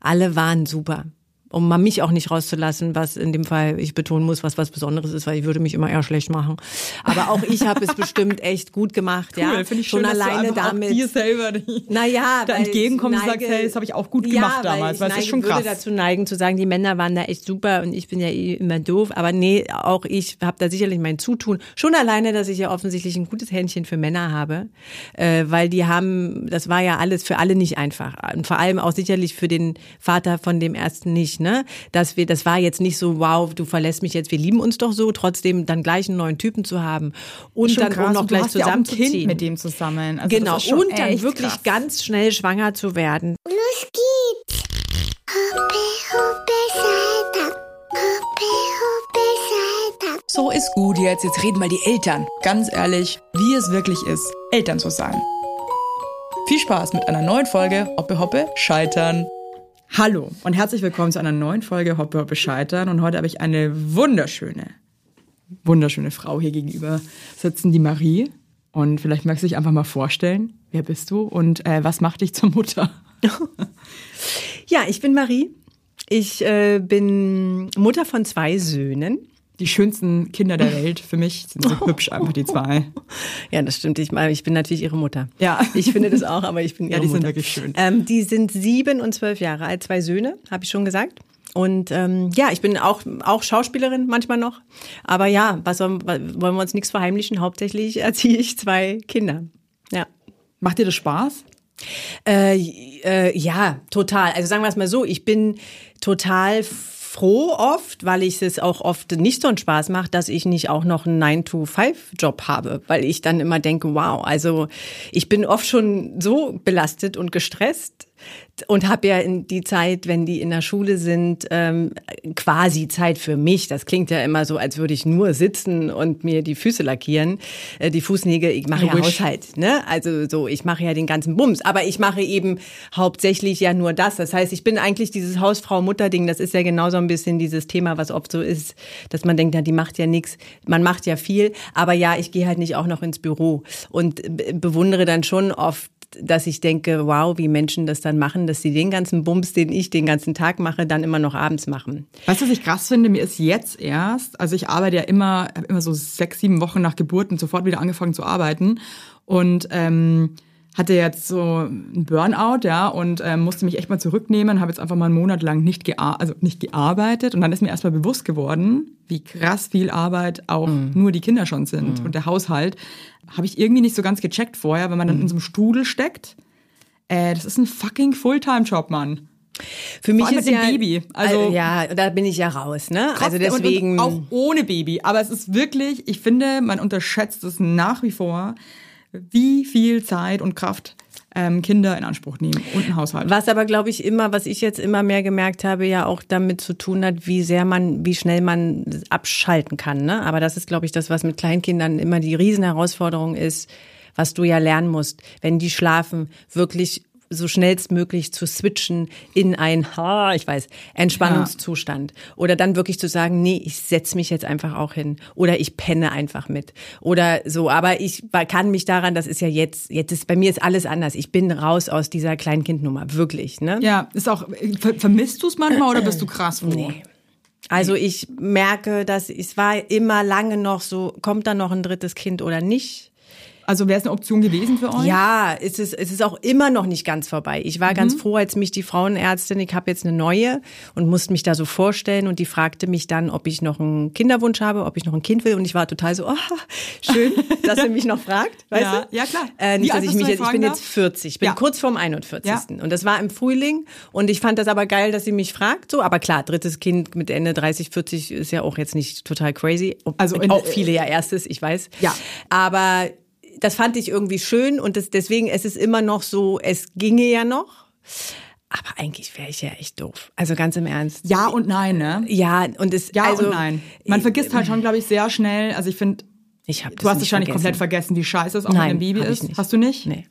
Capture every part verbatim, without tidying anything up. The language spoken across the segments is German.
alle waren super. Um mal mich auch nicht rauszulassen, was in dem Fall ich betonen muss, was was Besonderes ist, weil ich würde mich immer eher schlecht machen. Aber auch ich habe es bestimmt echt gut gemacht. Cool, ja, finde ich schon schön, alleine dass du damit. Auch dir selber naja, da entgegenkommst und sagst, hey, das habe ich auch gut gemacht ja, damals, weil es ist schon krass. Ich würde dazu neigen zu sagen, die Männer waren da echt super und ich bin ja eh immer doof. Aber nee, auch ich habe da sicherlich mein Zutun. Schon alleine, dass ich ja offensichtlich ein gutes Händchen für Männer habe, äh, weil die haben, das war ja alles für alle nicht einfach und vor allem auch sicherlich für den Vater von dem ersten nicht, ne, dass wir, das war jetzt nicht so, wow, du verlässt mich jetzt, wir lieben uns doch so, trotzdem dann gleich einen neuen Typen zu haben und dann krass. auch noch und gleich du hast zusammenzuziehen. Ja auch ein Kind mit dem zusammen. Also genau, das ist schon und dann echt wirklich krass. ganz schnell schwanger zu werden. Los geht's! Hoppe, hoppe, Salta. Hoppe, hoppe, Salta. So ist gut jetzt, jetzt reden mal die Eltern. Ganz ehrlich, wie es wirklich ist, Eltern zu sein. Viel Spaß mit einer neuen Folge Hoppe, Hoppe, Scheitern. Hallo und herzlich willkommen zu einer neuen Folge Hoppe, Hoppe, Scheitern. Und heute habe ich eine wunderschöne, wunderschöne Frau hier gegenüber sitzen, die Marie. Und vielleicht magst du dich einfach mal vorstellen, wer bist du und äh, was macht dich zur Mutter? Ja, ich bin Marie. Ich äh, bin Mutter von zwei Söhnen. Die schönsten Kinder der Welt für mich sind so hübsch, einfach die zwei. Ja, das stimmt. Ich, ich bin natürlich ihre Mutter. Ja. Ich finde das auch, aber ich bin ihre Ja, die Mutter. sind wirklich schön. Ähm, die sind sieben und zwölf Jahre alt. Zwei Söhne, habe ich schon gesagt. Und ähm, ja, ich bin auch auch Schauspielerin manchmal noch. Aber ja, was wollen, wollen wir uns nichts verheimlichen? Hauptsächlich erziehe ich zwei Kinder. Ja. Macht dir das Spaß? Äh, äh, ja, total. Also sagen wir es mal so, ich bin total froh oft, weil ich es auch oft nicht so einen Spaß macht, dass ich nicht auch noch einen nine to five Job habe, weil ich dann immer denke, wow, also ich bin oft schon so belastet und gestresst und habe ja in die Zeit, wenn die in der Schule sind, ähm, quasi Zeit für mich. Das klingt ja immer so, als würde ich nur sitzen und mir die Füße lackieren, äh, die Fußnägel. Ich mache ja Haushalt, ne? Also so, ich mache ja den ganzen Bums. Aber ich mache eben hauptsächlich ja nur das. Das heißt, ich bin eigentlich dieses Hausfrau-Mutter-Ding. Das ist ja genau so ein bisschen dieses Thema, was oft so ist, dass man denkt, na, die macht ja nichts. Man macht ja viel. Aber ja, ich gehe halt nicht auch noch ins Büro und be- bewundere dann schon oft, dass ich denke, wow, wie Menschen das dann machen, dass sie den ganzen Bums, den ich den ganzen Tag mache, dann immer noch abends machen. Weißt du, was ich krass finde? Mir ist jetzt erst, also ich arbeite ja immer, habe immer so sechs, sieben Wochen nach Geburt und sofort wieder angefangen zu arbeiten und ähm, hatte jetzt so einen Burnout, ja, und ähm, musste mich echt mal zurücknehmen, habe jetzt einfach mal einen Monat lang nicht, gear- also nicht gearbeitet und dann ist mir erst mal bewusst geworden, wie krass viel Arbeit auch mm. nur die Kinder schon sind mm. und der Haushalt. Habe ich irgendwie nicht so ganz gecheckt vorher, wenn man dann mm. in so einem Strudel steckt. Äh, das ist ein fucking Fulltime-Job, Mann. Für mich Vor allem ist mit dem ja, Baby. Also ja, da bin ich ja raus, ne? Trotzdem, also deswegen und, und auch ohne Baby. Aber es ist wirklich, ich finde, man unterschätzt es nach wie vor, wie viel Zeit und Kraft ähm, Kinder in Anspruch nehmen und einen Haushalt. Was aber, glaube ich, immer, was ich jetzt immer mehr gemerkt habe, ja auch damit zu tun hat, wie sehr man, wie schnell man abschalten kann, ne? Aber das ist, glaube ich, das, was mit Kleinkindern immer die Riesenherausforderung ist, was du ja lernen musst, wenn die schlafen, wirklich so schnellstmöglich zu switchen in ein, ha, ich weiß, Entspannungszustand. Ja. Oder dann wirklich zu sagen, nee, ich setze mich jetzt einfach auch hin. Oder ich penne einfach mit. Oder so. Aber ich kann mich daran, das ist ja jetzt, jetzt ist, bei mir ist alles anders. Ich bin raus aus dieser Kleinkindnummer. Wirklich, ne? Ja, ist auch, ver- vermisst du es manchmal oder bist du krass froh? Nee. Also ich merke, dass es war immer lange noch so, kommt da noch ein drittes Kind oder nicht? Also wäre es eine Option gewesen für euch? Ja, es ist, es ist auch immer noch nicht ganz vorbei. Ich war mhm. ganz froh, als mich die Frauenärztin, ich habe jetzt eine neue und musste mich da so vorstellen und die fragte mich dann, ob ich noch einen Kinderwunsch habe, ob ich noch ein Kind will und ich war total so, oh, schön, dass sie mich noch fragt, weißt ja, du? Ja, klar. Äh, nicht, dass ich mich jetzt, ich bin jetzt vierzig, ich bin ja. kurz vorm einundvierzigsten Ja. Und das war im Frühling und ich fand das aber geil, dass sie mich fragt, so, aber klar, drittes Kind mit Ende dreißig, vierzig ist ja auch jetzt nicht total crazy. Also in, auch viele ja erstes, ich weiß. Ja. Aber das fand ich irgendwie schön und das, deswegen, es ist immer noch so, es ginge ja noch. Aber eigentlich wäre ich ja echt doof. Also ganz im Ernst. Ja und nein, ne? Ja, und es, ja also. und nein. Man vergisst halt schon, glaube ich, sehr schnell. Also ich finde, ich hab du hast wahrscheinlich vergessen. komplett vergessen, wie scheiße es auch nein, mit dem Baby ist. Nicht. Hast du nicht? Nee.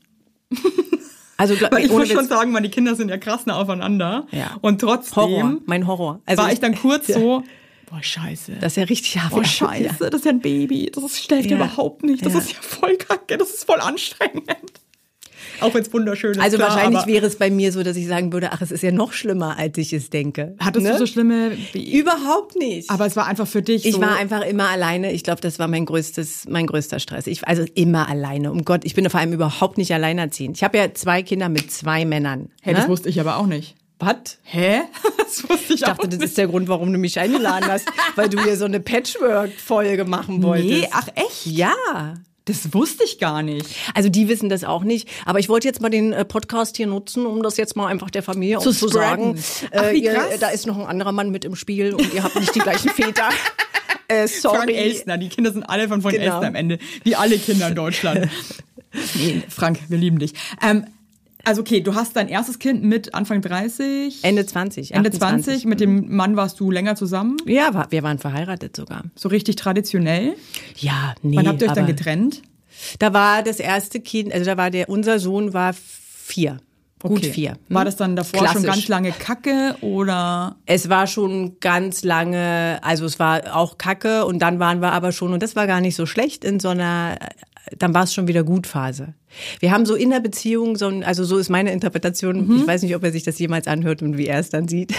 Also, Weil ich ohne muss schon Witz. sagen, meine Kinder sind ja krass nah aufeinander. Ja. Und trotzdem Horror, mein Horror. Also war ich dann kurz ja. so, boah, scheiße. Das ist ja richtig hart. Boah, scheiße, das ist ja ein Baby. Das stellt ja. überhaupt nicht. Das ja. ist ja voll kacke. Das ist voll anstrengend. Auch wenn es wunderschön ist. Also klar, wahrscheinlich aber wäre es bei mir so, dass ich sagen würde, ach, es ist ja noch schlimmer, als ich es denke. hattest ne? du so schlimme... Wie, Überhaupt nicht. aber es war einfach für dich Ich so... war einfach immer alleine. Ich glaube, das war mein größtes, mein größter Stress. Ich, also immer alleine. Um Gott, ich bin vor allem überhaupt nicht alleinerziehend. Ich habe ja zwei Kinder mit zwei Männern. Hey, ne? das wusste ich aber auch nicht. Was? Hä? Das wusste ich, Ich dachte, auch das nicht. ist der Grund, warum du mich eingeladen hast, weil du hier so eine Patchwork-Folge machen wolltest. Nee, ach echt? Ja. Das wusste ich gar nicht. Also die wissen das auch nicht. Aber ich wollte jetzt mal den äh, Podcast hier nutzen, um das jetzt mal einfach der Familie Zu auch zu sagen. spreaden. Ach, Äh, wie ihr, krass. da ist noch ein anderer Mann mit im Spiel und ihr habt nicht die gleichen Väter. Äh, sorry. Frank Elstner, die Kinder sind alle von Frank Genau. Elstner am Ende. Wie alle Kinder in Deutschland. Nee, Frank, wir lieben dich. Ähm, also okay, du hast dein erstes Kind mit Anfang dreißig. Ende zwanzig. Ende achtundzwanzig. zwanzig. Mit dem Mann warst du länger zusammen. Ja, war, wir waren verheiratet sogar. So richtig traditionell. Ja, nee. Wann habt ihr euch dann aber getrennt? Da war das erste Kind, also da war der, unser Sohn war vier. Gut Okay. vier. Hm? War das dann davor schon Klassisch. ganz lange Kacke oder? Es war schon ganz lange, also es war auch Kacke und dann waren wir aber schon, und das war gar nicht so schlecht, in so einer, dann war es schon wieder Gut-Phase. Wir haben so in der Beziehung, so ein, also so ist meine Interpretation, Mhm. ich weiß nicht, ob er sich das jemals anhört und wie er es dann sieht.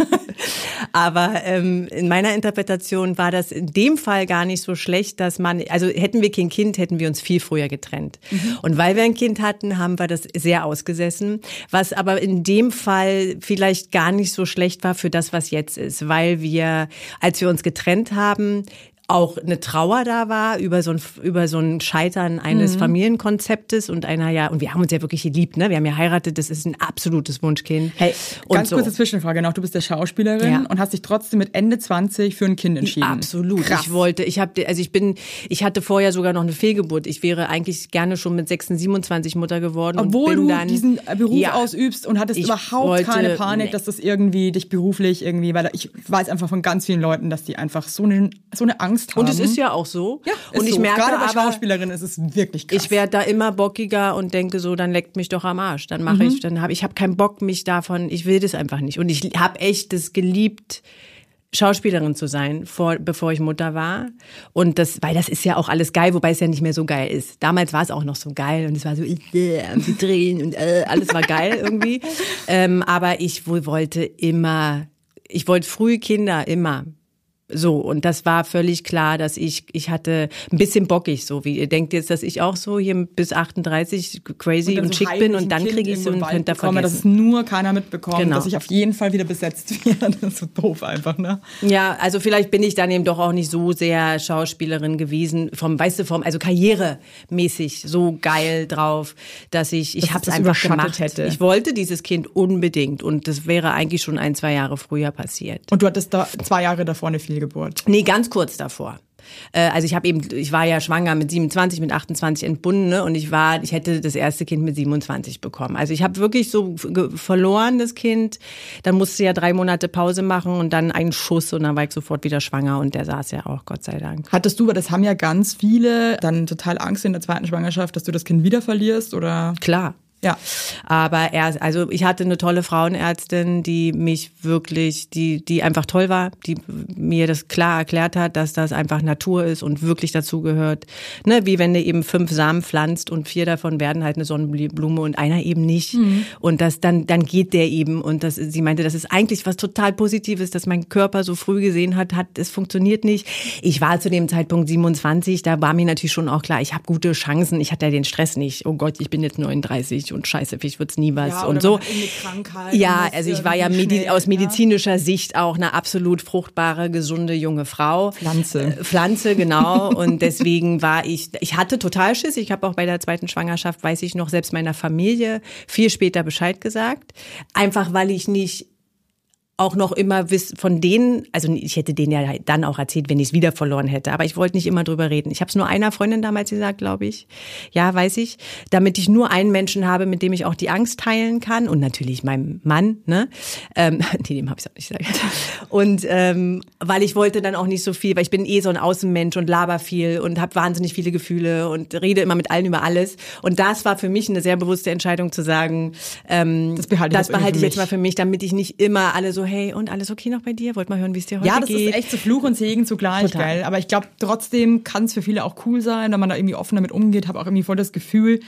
Aber ähm, in meiner Interpretation war das in dem Fall gar nicht so schlecht, dass man, also hätten wir kein Kind, hätten wir uns viel früher getrennt. Mhm. Und weil wir ein Kind hatten, haben wir das sehr ausgesessen, was aber in dem Fall vielleicht gar nicht so schlecht war für das, was jetzt ist, weil wir, als wir uns getrennt haben, auch eine Trauer da war über so ein, über so ein Scheitern eines Familienkonzeptes und einer, ja, und wir haben uns ja wirklich geliebt, ne? Wir haben ja heiratet, das ist ein absolutes Wunschkind. Hey, und ganz so. kurze Zwischenfrage noch. Du bist ja Schauspielerin Ja. und hast dich trotzdem mit Ende zwanzig für ein Kind entschieden. Absolut. Krass. Ich wollte, ich habe, also ich bin, ich hatte vorher sogar noch eine Fehlgeburt. Ich wäre eigentlich gerne schon mit sechsundzwanzig, siebenundzwanzig Mutter geworden. Obwohl und bin du dann, diesen Beruf ja, ausübst und hattest Ich überhaupt wollte- keine Panik, nee. dass das irgendwie dich beruflich irgendwie, weil ich weiß einfach von ganz vielen Leuten, dass die einfach so eine, so eine Angst haben. Und es ist ja auch so. ja, ist und ich so. merke Gerade bei aber, Schauspielerinnen ist es wirklich krass. ich werde da immer bockiger und denke so, dann leckt mich doch am Arsch. Dann mache ich, dann habe ich habe keinen Bock mich davon, ich will das einfach nicht. Und ich habe echt das geliebt, Schauspielerin zu sein, vor, bevor ich Mutter war. Und das, weil das ist ja auch alles geil, wobei es ja nicht mehr so geil ist. Damals war es auch noch so geil und es war so, äh, die Tränen und äh, alles war geil irgendwie. ähm, aber ich wohl wollte immer, ich wollte früh Kinder, immer. So, und das war völlig klar, dass ich, ich hatte ein bisschen bockig, so wie ihr denkt jetzt, dass ich auch so hier bis achtunddreißig crazy und, dann so schick bin heimlich und dann ein Kind kriege ich so irgendwo einen im Wald Printer bekomme, dass es vergessen. nur keiner mitbekommt, Genau. dass ich auf jeden Fall wieder besetzt werde. Das ist so doof einfach, ne? Ja, also vielleicht bin ich dann eben doch auch nicht so sehr Schauspielerin gewesen, vom, weißt du, vom, also karrieremäßig so geil drauf, dass ich, ich Dass habe es es das einfach überschattet gemacht. hätte. Ich wollte dieses Kind unbedingt und das wäre eigentlich schon ein, zwei Jahre früher passiert. Und du hattest da zwei Jahre davor eine Fehlgeburt. Nee, ganz kurz davor. Äh, Also ich habe eben, ich war ja schwanger mit siebenundzwanzig, mit achtundzwanzig entbunden, ne? Und ich war, ich hätte das erste Kind mit siebenundzwanzig bekommen. Also ich habe wirklich so ge- verloren das Kind. Dann musste ja drei Monate Pause machen und dann einen Schuss und dann war ich sofort wieder schwanger und der saß ja auch, Gott sei Dank. Hattest du, weil das haben ja ganz viele, dann total Angst in der zweiten Schwangerschaft, dass du das Kind wieder verlierst oder? Klar. Ja. Aber er, also ich hatte eine tolle Frauenärztin, die mich wirklich, die, die einfach toll war, die mir das klar erklärt hat, dass das einfach Natur ist und wirklich dazugehört. Ne, wie wenn du eben fünf Samen pflanzt und vier davon werden halt eine Sonnenblume und einer eben nicht. Mhm. Und das dann, dann geht der eben. Und das, sie meinte, das ist eigentlich was total Positives, dass mein Körper so früh gesehen hat, hat, es funktioniert nicht. Ich war zu dem Zeitpunkt siebenundzwanzig, da war mir natürlich schon auch klar, ich habe gute Chancen, ich hatte ja den Stress nicht. Oh Gott, ich bin jetzt neununddreißig und scheiße, vielleicht wird's nie was Ja, und oder so. man hat irgendeine Krankheit Ja, und muss also ich war ja irgendwie medi- schnell, aus ja. medizinischer Sicht auch eine absolut fruchtbare, gesunde junge Frau. Pflanze. Äh, Pflanze, genau. Und deswegen war ich, ich hatte total Schiss. Ich habe auch bei der zweiten Schwangerschaft, weiß ich noch, selbst meiner Familie viel später Bescheid gesagt. Einfach weil ich nicht auch noch immer wiss von denen, also ich hätte denen ja dann auch erzählt, wenn ich es wieder verloren hätte, aber ich wollte nicht immer drüber reden. Ich habe es nur einer Freundin damals gesagt, glaube ich. Ja, weiß ich. Damit ich nur einen Menschen habe, mit dem ich auch die Angst teilen kann und natürlich meinem Mann, ne? Ähm, nee, dem habe ich es auch nicht gesagt. Und ähm, weil ich wollte dann auch nicht so viel, weil ich bin eh so ein Außenmensch und laber viel und habe wahnsinnig viele Gefühle und rede immer mit allen über alles. Und das war für mich eine sehr bewusste Entscheidung zu sagen, ähm, Das behalte ich das jetzt behalte ich irgendwie jetzt für mal mich. für mich, damit ich nicht immer alle so, hey, und alles okay noch bei dir? Wollt mal hören, wie es dir heute Ja, das geht? ist echt so Fluch und Segen zugleich, Total. geil. Aber ich glaube, trotzdem kann es für viele auch cool sein, wenn man da irgendwie offen damit umgeht. Habe auch irgendwie voll das Gefühl,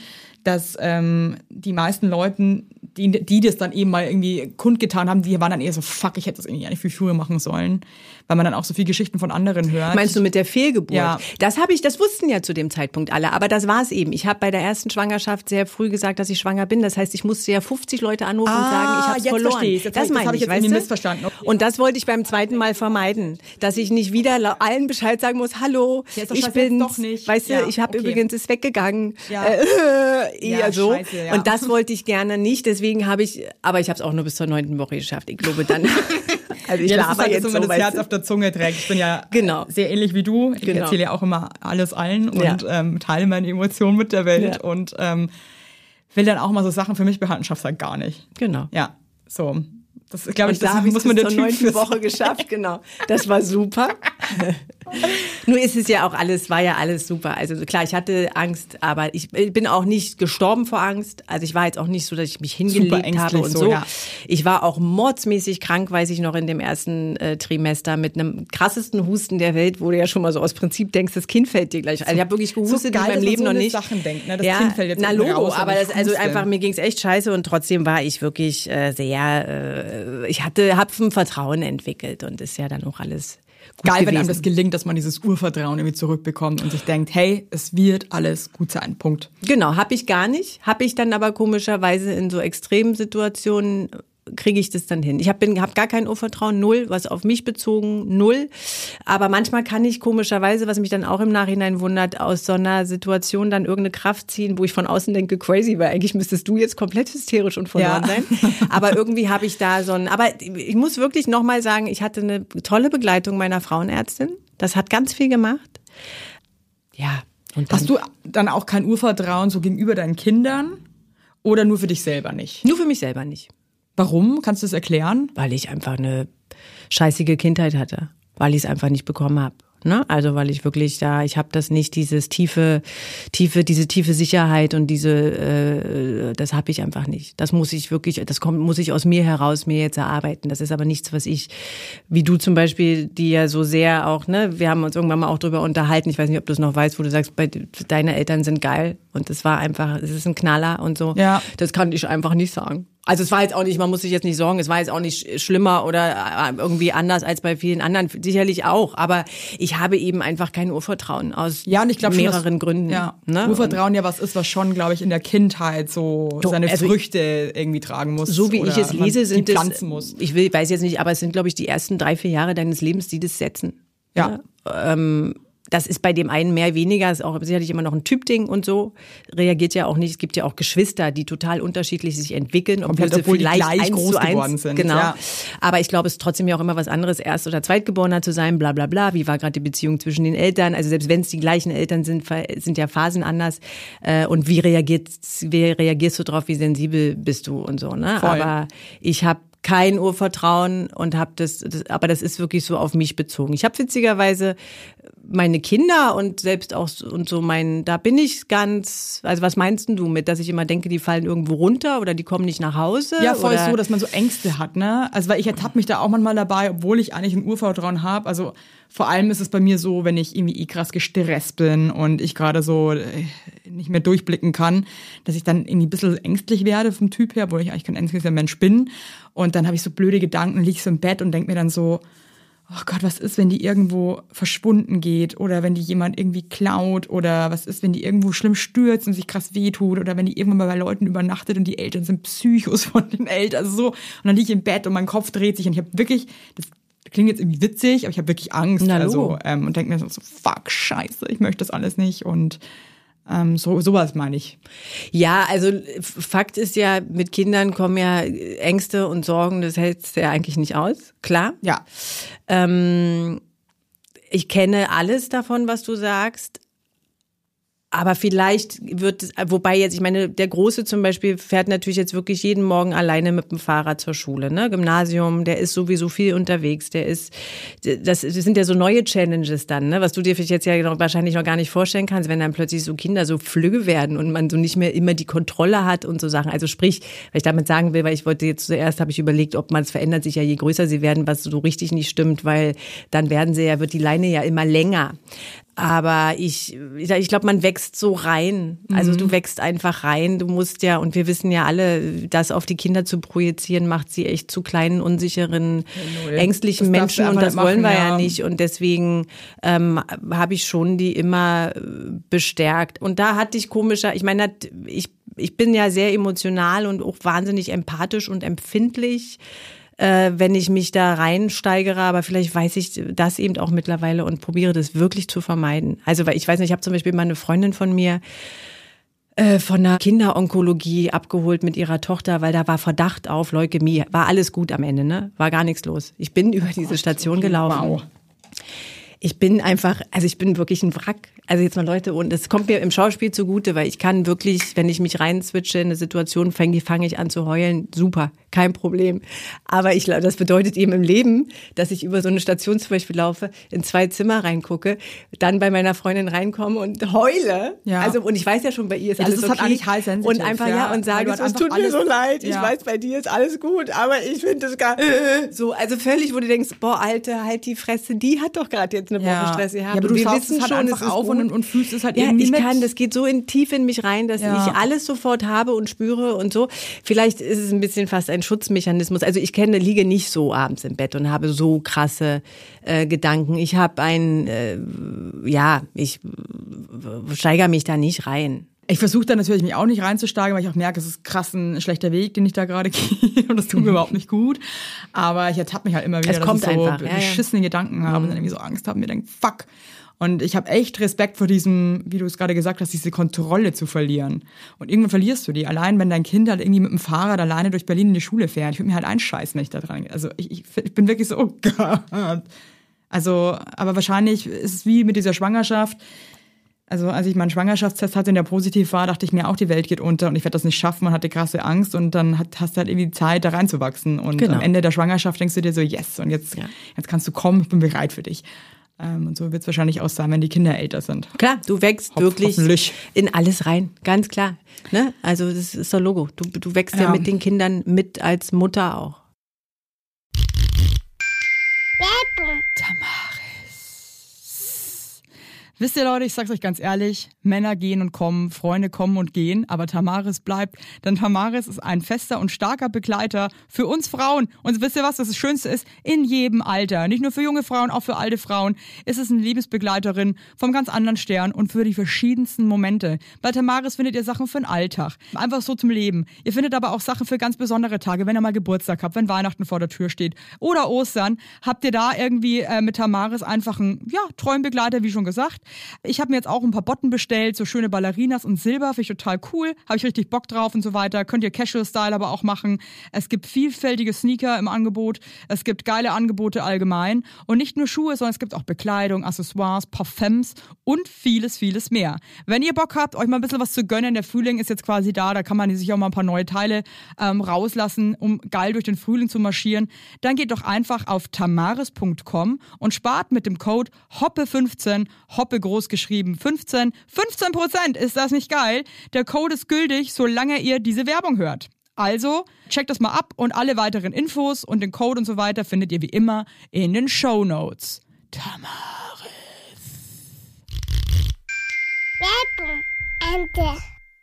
dass ähm, die meisten Leuten, die, die das dann eben mal irgendwie kundgetan haben, die waren dann eher so, fuck, ich hätte das irgendwie gar nicht viel früher machen sollen, weil man dann auch so viele Geschichten von anderen hört. Meinst du mit der Fehlgeburt? Ja. Das habe ich, das wussten ja zu dem Zeitpunkt alle, aber das war es eben. Ich habe bei der ersten Schwangerschaft sehr früh gesagt, dass ich schwanger bin. Das heißt, ich musste ja fünfzig Leute anrufen Ah, und sagen, ich habe es jetzt verloren. verstehe ich. Jetzt das hab ich- das meine habe ich ich, jetzt irgendwie weißt du? missverstanden. Und das wollte ich beim zweiten Mal vermeiden, dass ich nicht wieder lau- allen Bescheid sagen muss, hallo, Ja, ist doch ich scheiße, jetzt bin's, doch nicht. weißt du, Ja, ich habe okay. übrigens, ist weggegangen. Ja. Äh, eher Ja, so. scheiße, ja. Und das wollte ich gerne nicht, deswegen habe ich, aber ich habe es auch nur bis zur neunten Woche geschafft. Ich glaube dann, also ich Ja, das ist laber halt jetzt so, wenn so, man das weißt Herz du? auf der Zunge trägt. Ich bin ja Genau. sehr ähnlich wie du. Ich Genau. erzähle ja auch immer alles allen und Ja. ähm, teile meine Emotionen mit der Welt Ja. und ähm, will dann auch mal so Sachen für mich behalten, schaff's halt gar nicht. Genau. Ja, so. Das glaube ich, Und da das habe ich muss es man bis der zur Typ neunten für Woche geschafft, genau. Das war super. Nur ist es ja auch alles, war ja alles super. Also klar, ich hatte Angst, aber ich bin auch nicht gestorben vor Angst. Also ich war jetzt auch nicht so, dass ich mich hingelegt ängstlich habe und so, so. ja. Ich war auch mordsmäßig krank, weiß ich noch, in dem ersten äh, Trimester mit einem krassesten Husten der Welt, wo du ja schon mal so aus Prinzip denkst, das Kind fällt dir gleich. Also ich habe wirklich gehustet geil, in meinem dass man Leben so noch eine nicht. Sachen denkt, ne? Das ja, Kind fällt jetzt na irgendwie Logo, raus, aber aber das, ich also huste. einfach, mir ging's echt scheiße und trotzdem war ich wirklich äh, sehr, äh, ich hatte, hab ein Vertrauen entwickelt und ist ja dann auch alles gut Geil, gewesen. wenn einem das gelingt, dass man dieses Urvertrauen irgendwie zurückbekommt und sich denkt, hey, es wird alles gut sein, Punkt. Genau, habe ich gar nicht. Habe ich dann aber komischerweise in so extremen Situationen kriege ich das dann hin. Ich habe hab gar kein Urvertrauen, null, was auf mich bezogen, null. Aber manchmal kann ich komischerweise, was mich dann auch im Nachhinein wundert, aus so einer Situation dann irgendeine Kraft ziehen, wo ich von außen denke, crazy, weil eigentlich müsstest du jetzt komplett hysterisch und verloren Ja. sein. Aber irgendwie habe ich da so ein, aber ich muss wirklich nochmal sagen, ich hatte eine tolle Begleitung meiner Frauenärztin. Das hat ganz viel gemacht. Ja. Und dann, Hast du dann auch kein Urvertrauen so gegenüber deinen Kindern oder nur für dich selber nicht? nur für mich selber nicht. Warum? Kannst du das erklären? Weil ich einfach eine scheißige Kindheit hatte, weil ich es einfach nicht bekommen habe. Ne? Also weil ich wirklich da, ich habe das nicht, dieses tiefe, tiefe, diese tiefe Sicherheit und diese, äh, das habe ich einfach nicht. Das muss ich wirklich, das kommt, muss ich aus mir heraus mir jetzt erarbeiten. Das ist aber nichts, was ich, wie du zum Beispiel, die ja so sehr auch, ne, wir haben uns irgendwann mal auch drüber unterhalten. Ich weiß nicht, ob du es noch weißt, wo du sagst, bei, deine Eltern sind geil und es war einfach, es ist ein Knaller und so. Ja. Das kann ich einfach nicht sagen. Also es war jetzt auch nicht, man muss sich jetzt nicht sorgen, es war jetzt auch nicht schlimmer oder irgendwie anders als bei vielen anderen, sicherlich auch, aber ich habe eben einfach kein Urvertrauen aus Ja, und ich glaube mehreren schon, dass, Gründen. Ja, Ne? Urvertrauen ja was ist, was schon, glaube ich, in der Kindheit so Doch, seine also Früchte irgendwie tragen muss. So wie oder ich es man lese, sind die es, pflanzen muss. ich will, weiß jetzt nicht, aber es sind, glaube ich, die ersten drei, vier Jahre deines Lebens, die das setzen. Ja. Ja? Ähm, das ist bei dem einen mehr, weniger, ist auch sicherlich immer noch ein Typding und so. Reagiert ja auch nicht. Es gibt ja auch Geschwister, die total unterschiedlich sich entwickeln, obwohl Komplett, sie obwohl die vielleicht gleich eins groß zu eins, geworden sind, Genau. ja. Aber ich glaube, es ist trotzdem ja auch immer was anderes, Erst- oder Zweitgeborener zu sein, bla bla bla. Wie war gerade die Beziehung zwischen den Eltern? Also selbst wenn es die gleichen Eltern sind, sind ja Phasen anders. Äh, Und wie reagiert, wie reagierst du drauf, wie sensibel bist du und so, ne? Voll. Aber ich habe kein Urvertrauen und habe das, das, aber das ist wirklich so auf mich bezogen. Ich habe witzigerweise meine Kinder und selbst auch so- und so mein, da bin ich ganz, also was meinst denn du mit, dass ich immer denke, die fallen irgendwo runter oder die kommen nicht nach Hause? Ja, voll oder? so, dass man so Ängste hat, ne? Also weil ich ertappe mich da auch manchmal dabei, obwohl ich eigentlich ein Urvertrauen habe. Also vor allem ist es bei mir so, wenn ich irgendwie eh krass gestresst bin und ich gerade so äh, nicht mehr durchblicken kann, dass ich dann irgendwie ein bisschen ängstlich werde vom Typ her, obwohl ich eigentlich kein ängstlicher Mensch bin. Und dann habe ich so blöde Gedanken, liege so im Bett und denke mir dann so, oh Gott, was ist, wenn die irgendwo verschwunden geht oder wenn die jemand irgendwie klaut oder was ist, wenn die irgendwo schlimm stürzt und sich krass wehtut oder wenn die irgendwann mal bei Leuten übernachtet und die Eltern sind Psychos von den Eltern, also so. Und dann liege ich im Bett und mein Kopf dreht sich und ich habe wirklich, das klingt jetzt irgendwie witzig, aber ich habe wirklich Angst, Na, also Logo. ähm, und denke mir so, so, fuck, scheiße, ich möchte das alles nicht und ähm, so sowas meine ich. Ja, also Fakt ist ja, mit Kindern kommen ja Ängste und Sorgen, das hältst du ja eigentlich nicht aus, klar. Ja. Ähm, ich kenne alles davon, was du sagst. Aber vielleicht wird es, wobei jetzt, ich meine, der Große zum Beispiel fährt natürlich jetzt wirklich jeden Morgen alleine mit dem Fahrrad zur Schule, ne? Gymnasium, der ist sowieso viel unterwegs, der ist, das, das sind ja so neue Challenges dann, ne? Was du dir vielleicht jetzt ja noch, wahrscheinlich noch gar nicht vorstellen kannst, wenn dann plötzlich so Kinder so flügge werden und man so nicht mehr immer die Kontrolle hat und so Sachen. Also sprich, was ich damit sagen will, weil ich wollte jetzt zuerst, habe ich überlegt, ob man, es verändert sich ja, je größer sie werden, was so richtig nicht stimmt, weil dann werden sie ja, wird die Leine ja immer länger. Aber ich, ich glaube, man wächst so rein. Also Mhm. du wächst einfach rein. Du musst ja, und wir wissen ja alle, das auf die Kinder zu projizieren, macht sie echt zu kleinen, unsicheren, Null. ängstlichen Das darfst du Menschen. Und einfach das nicht wollen wir machen, ja ja. nicht. Und deswegen ähm, habe ich schon die immer äh, bestärkt. Und da hatte ich komischer, ich meine, ich, ich bin ja sehr emotional und auch wahnsinnig empathisch und empfindlich, äh, wenn ich mich da reinsteigere, aber vielleicht weiß ich das eben auch mittlerweile und probiere das wirklich zu vermeiden. Also, weil ich weiß nicht, ich habe zum Beispiel mal eine Freundin von mir äh, von der Kinderonkologie abgeholt mit ihrer Tochter, weil da war Verdacht auf Leukämie. War alles gut am Ende, ne? War gar nichts los. Ich bin über diese Station gelaufen. Wow. Ich bin einfach, also ich bin wirklich ein Wrack. Also jetzt mal Leute, und es kommt mir im Schauspiel zugute, weil ich kann wirklich, wenn ich mich reinswitche in eine Situation, fange fange ich an zu heulen, super, kein Problem. Aber ich glaube, das bedeutet eben im Leben, dass ich über so eine Station zum Beispiel laufe, in zwei Zimmer reingucke, dann bei meiner Freundin reinkomme und heule. Ja. Also, und ich weiß ja schon, bei ihr ist Ja, alles das ist okay. halt eigentlich high sensitive, und einfach, ja, ja, und weil sage, du es halt tut einfach mir so alles- leid, ich ja. weiß, bei dir ist alles gut, aber ich finde es gar, so, also völlig, wo du denkst, boah, Alte, halt die Fresse, die hat doch gerade jetzt eine Woche Ja. Stress gehabt. Ja, aber und du wir schaust wissen es halt schon, einfach es ist auf gut. und, und fühlst es halt Ja, irgendwie ich mit. kann, das geht so in, tief in mich rein, dass Ja. ich alles sofort habe und spüre und so. Vielleicht ist es ein bisschen fast ein Schutzmechanismus. Also ich kenne, liege nicht so abends im Bett und habe so krasse äh, Gedanken. Ich habe ein, äh, ja, ich äh, steigere mich da nicht rein. Ich versuche da natürlich mich auch nicht reinzusteigen, weil ich auch merke, es ist krass ein schlechter Weg, den ich da gerade gehe und das tut mir überhaupt nicht gut. Aber ich ertappe mich halt immer wieder, Es dass kommt ich so einfach, ja, ja. beschissene Gedanken habe und dann irgendwie so Angst habe und mir denke, fuck. Und ich habe echt Respekt vor diesem, wie du es gerade gesagt hast, diese Kontrolle zu verlieren. Und irgendwann verlierst du die. Allein, wenn dein Kind halt irgendwie mit dem Fahrrad alleine durch Berlin in die Schule fährt. Ich würde mir halt einscheißen, wenn ich da dran gehe. Also ich, ich, ich bin wirklich so, oh Gott. Also, aber wahrscheinlich ist es wie mit dieser Schwangerschaft. Also als ich meinen Schwangerschaftstest hatte und der positiv war, dachte ich mir auch, die Welt geht unter und ich werde das nicht schaffen und hatte krasse Angst und dann hat, hast du halt irgendwie Zeit, da reinzuwachsen. Und Genau. am Ende der Schwangerschaft denkst du dir so, yes, und jetzt, Ja. jetzt kannst du kommen, ich bin bereit für dich. Ähm, und so wird es wahrscheinlich auch sein, wenn die Kinder älter sind. Klar, du wächst Hoff- wirklich hoffentlich. in alles rein, ganz klar. Ne? Also das ist doch Logo. Du, du wächst ja. Ja. mit den Kindern mit als Mutter auch. Werbung. Wisst ihr, Leute, ich sag's euch ganz ehrlich, Männer gehen und kommen, Freunde kommen und gehen, aber Tamaris bleibt. Denn Tamaris ist ein fester und starker Begleiter für uns Frauen. Und wisst ihr was, das, das Schönste ist? In jedem Alter, nicht nur für junge Frauen, auch für alte Frauen, ist es eine Lebensbegleiterin vom ganz anderen Stern und für die verschiedensten Momente. Bei Tamaris findet ihr Sachen für den Alltag, einfach so zum Leben. Ihr findet aber auch Sachen für ganz besondere Tage, wenn ihr mal Geburtstag habt, wenn Weihnachten vor der Tür steht oder Ostern, habt ihr da irgendwie äh, mit Tamaris einfach einen, ja, treuen Begleiter, wie schon gesagt. Ich habe mir jetzt auch ein paar Botten bestellt, so schöne Ballerinas und Silber, finde ich total cool, habe ich richtig Bock drauf und so weiter. Könnt ihr Casual-Style aber auch machen. Es gibt vielfältige Sneaker im Angebot, es gibt geile Angebote allgemein und nicht nur Schuhe, sondern es gibt auch Bekleidung, Accessoires, Parfums und vieles, vieles mehr. Wenn ihr Bock habt, euch mal ein bisschen was zu gönnen, der Frühling ist jetzt quasi da, da kann man sich auch mal ein paar neue Teile ähm, rauslassen, um geil durch den Frühling zu marschieren, dann geht doch einfach auf tamaris punkt com und spart mit dem Code Hoppe fünfzehn, Hoppe groß geschrieben, fünfzehn, fünfzehn Prozent, ist das nicht geil? Der Code ist gültig, solange ihr diese Werbung hört. Also, checkt das mal ab und alle weiteren Infos und den Code und so weiter findet ihr wie immer in den Shownotes. Tamaris. Werbung. Ende.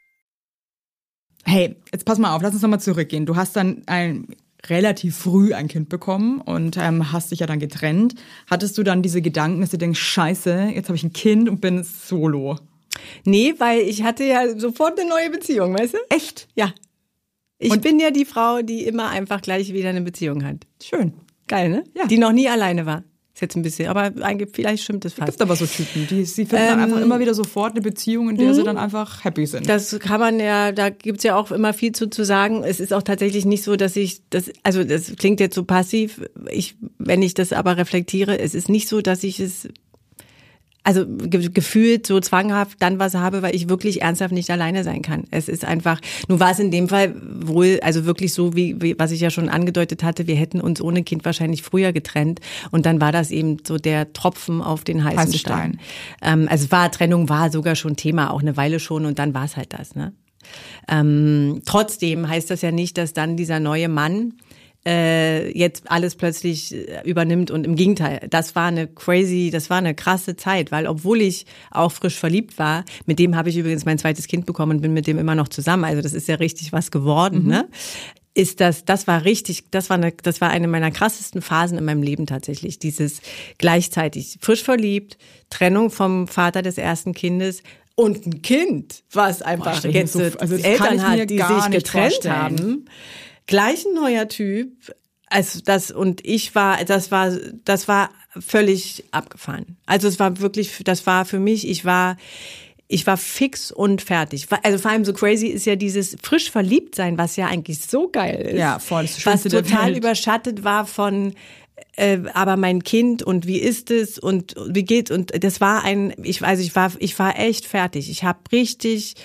Hey, jetzt pass mal auf, lass uns nochmal zurückgehen. Du hast dann ein relativ früh ein Kind bekommen und ähm, hast dich ja dann getrennt. Hattest du dann diese Gedanken, dass du denkst, scheiße, jetzt habe ich ein Kind und bin solo? Nee, weil ich hatte ja sofort eine neue Beziehung, weißt du? Echt? Ja. Ich Und- bin ja die Frau, die immer einfach gleich wieder eine Beziehung hat. Schön. Geil, ne? Ja. Die noch nie alleine war. Ist jetzt ein bisschen, aber eigentlich, vielleicht stimmt es Es gibt fast. aber so Typen, die sie finden dann einfach immer wieder sofort eine Beziehung, in der sie dann einfach happy sind. Das kann man ja, da gibt's ja auch immer viel zu, zu sagen. Es ist auch tatsächlich nicht so, dass ich das, also das klingt jetzt so passiv. Ich, wenn ich das aber reflektiere, es ist nicht so, dass ich es, also ge- gefühlt so zwanghaft dann was habe, weil ich wirklich ernsthaft nicht alleine sein kann. Es ist einfach, nun war es in dem Fall wohl, also wirklich so, wie, wie was ich ja schon angedeutet hatte, wir hätten uns ohne Kind wahrscheinlich früher getrennt und dann war das eben so der Tropfen auf den heißen Heißen Stein. Stein. Ähm, also war Trennung war sogar schon Thema, auch eine Weile schon und dann war es halt das, ne? Ähm, trotzdem heißt das ja nicht, dass dann dieser neue Mann äh, jetzt alles plötzlich übernimmt und im Gegenteil, das war eine crazy, das war eine krasse Zeit, weil obwohl ich auch frisch verliebt war, mit dem habe ich übrigens mein zweites Kind bekommen und bin mit dem immer noch zusammen, also das ist ja richtig was geworden, mhm. ne? Ist das, das war richtig, das war eine, das war eine meiner krassesten Phasen in meinem Leben tatsächlich, dieses gleichzeitig frisch verliebt, Trennung vom Vater des ersten Kindes, und ein Kind, was einfach Boah, jetzt so, also Eltern hat, die sich getrennt vorstellen. haben. Gleich ein neuer Typ. Also das, und ich war, das war, das war völlig abgefahren. Also es war wirklich, das war für mich, ich war, ich war fix und fertig. Also vor allem so crazy ist ja dieses frisch verliebt sein, was ja eigentlich so geil ist. Ja, voll, das Schönste der Welt. Was total überschattet war von, Äh, aber mein Kind und wie ist es und wie geht's, und das war ein, ich also ich war ich war echt fertig. Ich habe richtig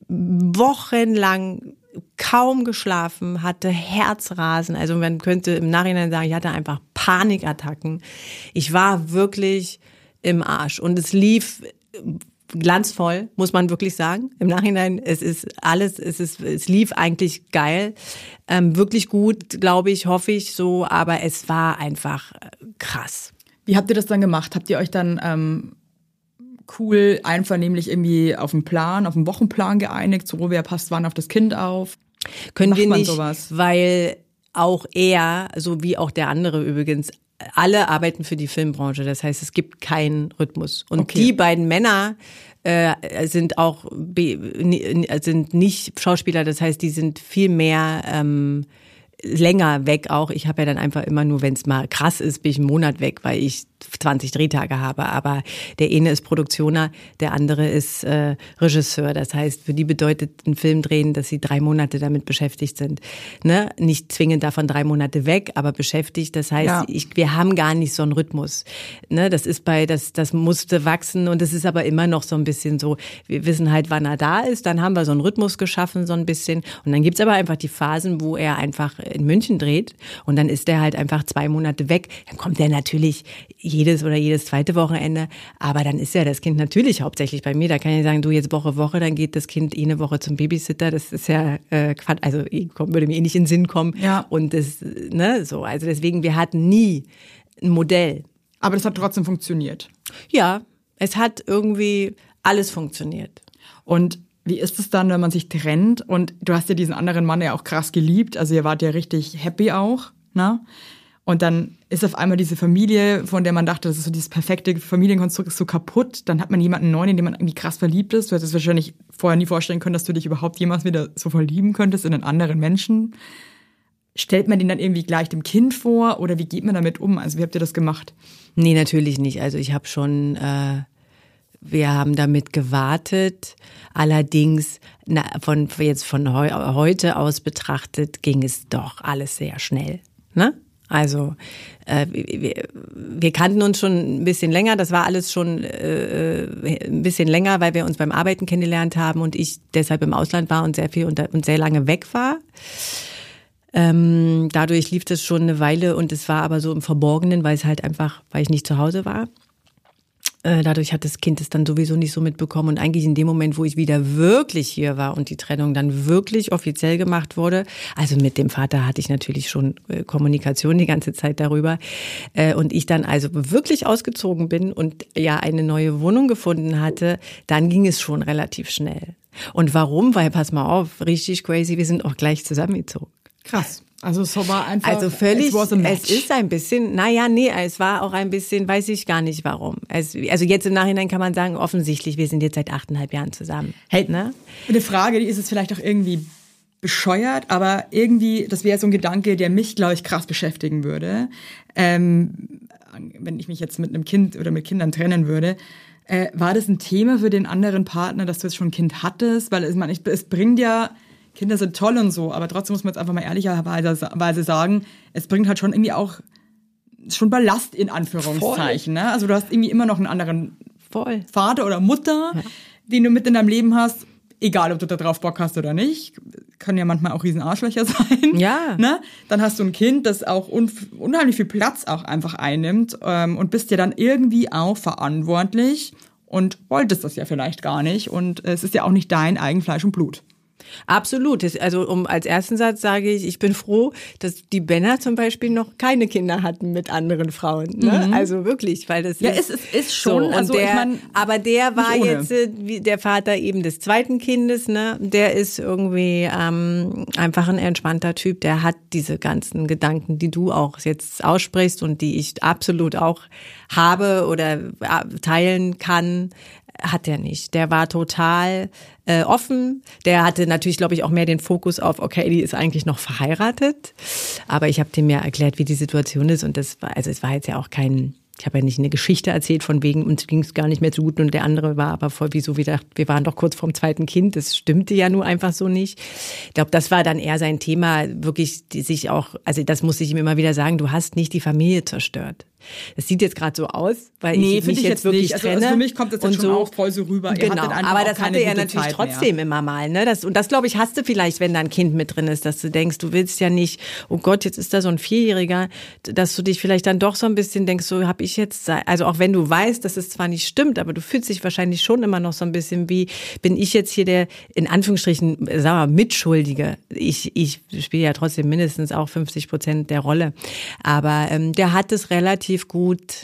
wochenlang kaum geschlafen, hatte Herzrasen, also man könnte im Nachhinein sagen, ich hatte einfach Panikattacken. Ich war wirklich im Arsch und es lief glanzvoll, muss man wirklich sagen. Im Nachhinein, es ist alles, es ist, es lief eigentlich geil, ähm, wirklich gut, glaube ich, hoffe ich so, aber es war einfach krass. Wie habt ihr das dann gemacht? Habt ihr euch dann ähm, cool, einvernehmlich irgendwie auf einen Plan, auf einen Wochenplan geeinigt, so wer passt wann auf das Kind auf? Können wir nicht, sowas? Weil auch er, so wie auch der andere übrigens, alle arbeiten für die Filmbranche, das heißt, es gibt keinen Rhythmus. Und okay. Die beiden Männer äh, sind auch sind nicht Schauspieler, das heißt, die sind viel mehr ähm, länger weg auch. Ich habe ja dann einfach immer nur, wenn es mal krass ist, bin ich einen Monat weg, weil ich zwanzig Drehtage habe. Aber der eine ist Produktioner, der andere ist äh, Regisseur. Das heißt, für die bedeutet ein Film drehen, dass sie drei Monate damit beschäftigt sind. Ne? Nicht zwingend davon drei Monate weg, aber beschäftigt. Das heißt, ja. ich, wir haben gar nicht so einen Rhythmus. Ne? Das ist bei, das, das musste wachsen und das ist aber immer noch so ein bisschen so. Wir wissen halt, wann er da ist. Dann haben wir so einen Rhythmus geschaffen, so ein bisschen. Und dann gibt's aber einfach die Phasen, wo er einfach in München dreht und dann ist er halt einfach zwei Monate weg. Dann kommt er natürlich jedes oder jedes zweite Wochenende, aber dann ist ja das Kind natürlich hauptsächlich bei mir. Da kann ich sagen, du jetzt Woche, Woche, dann geht das Kind eh eine Woche zum Babysitter. Das ist ja äh, Quatsch, also würde mir eh nicht in den Sinn kommen. Ja. Und das, ne, so. Also deswegen, wir hatten nie ein Modell. Aber das hat trotzdem funktioniert. Ja, es hat irgendwie alles funktioniert. Und wie ist es dann, wenn man sich trennt? Und du hast ja diesen anderen Mann ja auch krass geliebt. Also ihr wart ja richtig happy auch, ne? Und dann ist auf einmal diese Familie, von der man dachte, das ist so dieses perfekte Familienkonstrukt, ist so kaputt. Dann hat man jemanden neuen, in den man irgendwie krass verliebt ist. Du hättest wahrscheinlich vorher nie vorstellen können, dass du dich überhaupt jemals wieder so verlieben könntest in einen anderen Menschen. Stellt man den dann irgendwie gleich dem Kind vor oder wie geht man damit um? Also wie habt ihr das gemacht? Nee, natürlich nicht. Also ich habe schon... Äh Wir haben damit gewartet. Allerdings, na, von jetzt von heu, heute aus betrachtet, ging es doch alles sehr schnell. Ne? Also äh, wir, wir kannten uns schon ein bisschen länger. Das war alles schon äh, ein bisschen länger, weil wir uns beim Arbeiten kennengelernt haben und ich deshalb im Ausland war und sehr viel und, und sehr lange weg war. Ähm, dadurch lief das schon eine Weile und es war aber so im Verborgenen, weil es halt einfach, weil ich nicht zu Hause war. Dadurch hat das Kind es dann sowieso nicht so mitbekommen und eigentlich in dem Moment, wo ich wieder wirklich hier war und die Trennung dann wirklich offiziell gemacht wurde, also mit dem Vater hatte ich natürlich schon Kommunikation die ganze Zeit darüber und ich dann also wirklich ausgezogen bin und ja eine neue Wohnung gefunden hatte, dann ging es schon relativ schnell. Und warum? Weil, pass mal auf, richtig crazy, wir sind auch gleich zusammengezogen. Krass. Also es war einfach, also völlig, es ist ein bisschen, naja, nee, es war auch ein bisschen, weiß ich gar nicht warum. Es, also jetzt im Nachhinein kann man sagen, offensichtlich, wir sind jetzt seit achteinhalb Jahren zusammen. Hey, ne? Eine Frage, die ist jetzt vielleicht auch irgendwie bescheuert, aber irgendwie, das wäre so ein Gedanke, der mich, glaube ich, krass beschäftigen würde. Ähm, wenn ich mich jetzt mit einem Kind oder mit Kindern trennen würde. Äh, war das ein Thema für den anderen Partner, dass du jetzt schon ein Kind hattest? Weil es, man, es bringt ja... Kinder sind toll und so, aber trotzdem muss man jetzt einfach mal ehrlicherweise sagen, es bringt halt schon irgendwie auch schon Ballast in Anführungszeichen. Ne? Also du hast irgendwie immer noch einen anderen Voll. Vater oder Mutter, ja. den du mit in deinem Leben hast, egal ob du da drauf Bock hast oder nicht. Können ja manchmal auch riesen Arschlöcher sein. Ja. Ne? Dann hast du ein Kind, das auch un- unheimlich viel Platz auch einfach einnimmt ähm, und bist dir dann irgendwie auch verantwortlich und wolltest das ja vielleicht gar nicht und es ist ja auch nicht dein Eigenfleisch und Blut. Absolut. Das, also um als ersten Satz sage ich, ich bin froh, dass die Benner zum Beispiel noch keine Kinder hatten mit anderen Frauen. Ne? Mhm. Also wirklich, weil das ja, ist, es ist, ist schon. So. Also der, ich mein, aber der war jetzt äh, wie der Vater eben des zweiten Kindes. Ne, der ist irgendwie ähm, einfach ein entspannter Typ. Der hat diese ganzen Gedanken, die du auch jetzt aussprichst und die ich absolut auch habe oder teilen kann. Hat er nicht. Der war total äh, offen. Der hatte natürlich, glaube ich, auch mehr den Fokus auf, okay, die ist eigentlich noch verheiratet. Aber ich habe dem ja erklärt, wie die Situation ist. Und das war, also es war jetzt ja auch kein, ich habe ja nicht eine Geschichte erzählt von wegen, uns ging es gar nicht mehr so gut und der andere war aber voll wie so wieder, wir waren doch kurz vorm zweiten Kind. Das stimmte ja nur einfach so nicht. Ich glaube, das war dann eher sein Thema, wirklich die sich auch, also das muss ich ihm immer wieder sagen, du hast nicht die Familie zerstört. Das sieht jetzt gerade so aus, weil nee, ich mich ich jetzt, jetzt wirklich nicht. Also, trenne. Also für mich kommt das jetzt schon so. auch voll so rüber. Genau, Ihr hattet aber das auch hatte er natürlich Zeit trotzdem mehr. immer mal. Ne? Das, und das, glaube ich, hast du vielleicht, wenn da ein Kind mit drin ist, dass du denkst, du willst ja nicht, oh Gott, jetzt ist da so ein Vierjähriger, dass du dich vielleicht dann doch so ein bisschen denkst, so habe ich jetzt, also auch wenn du weißt, dass es zwar nicht stimmt, aber du fühlst dich wahrscheinlich schon immer noch so ein bisschen wie, bin ich jetzt hier der, in Anführungsstrichen, sagen wir mal, Mitschuldige. Ich, ich spiele ja trotzdem mindestens auch fünfzig Prozent der Rolle. Aber ähm, der hat es relativ gut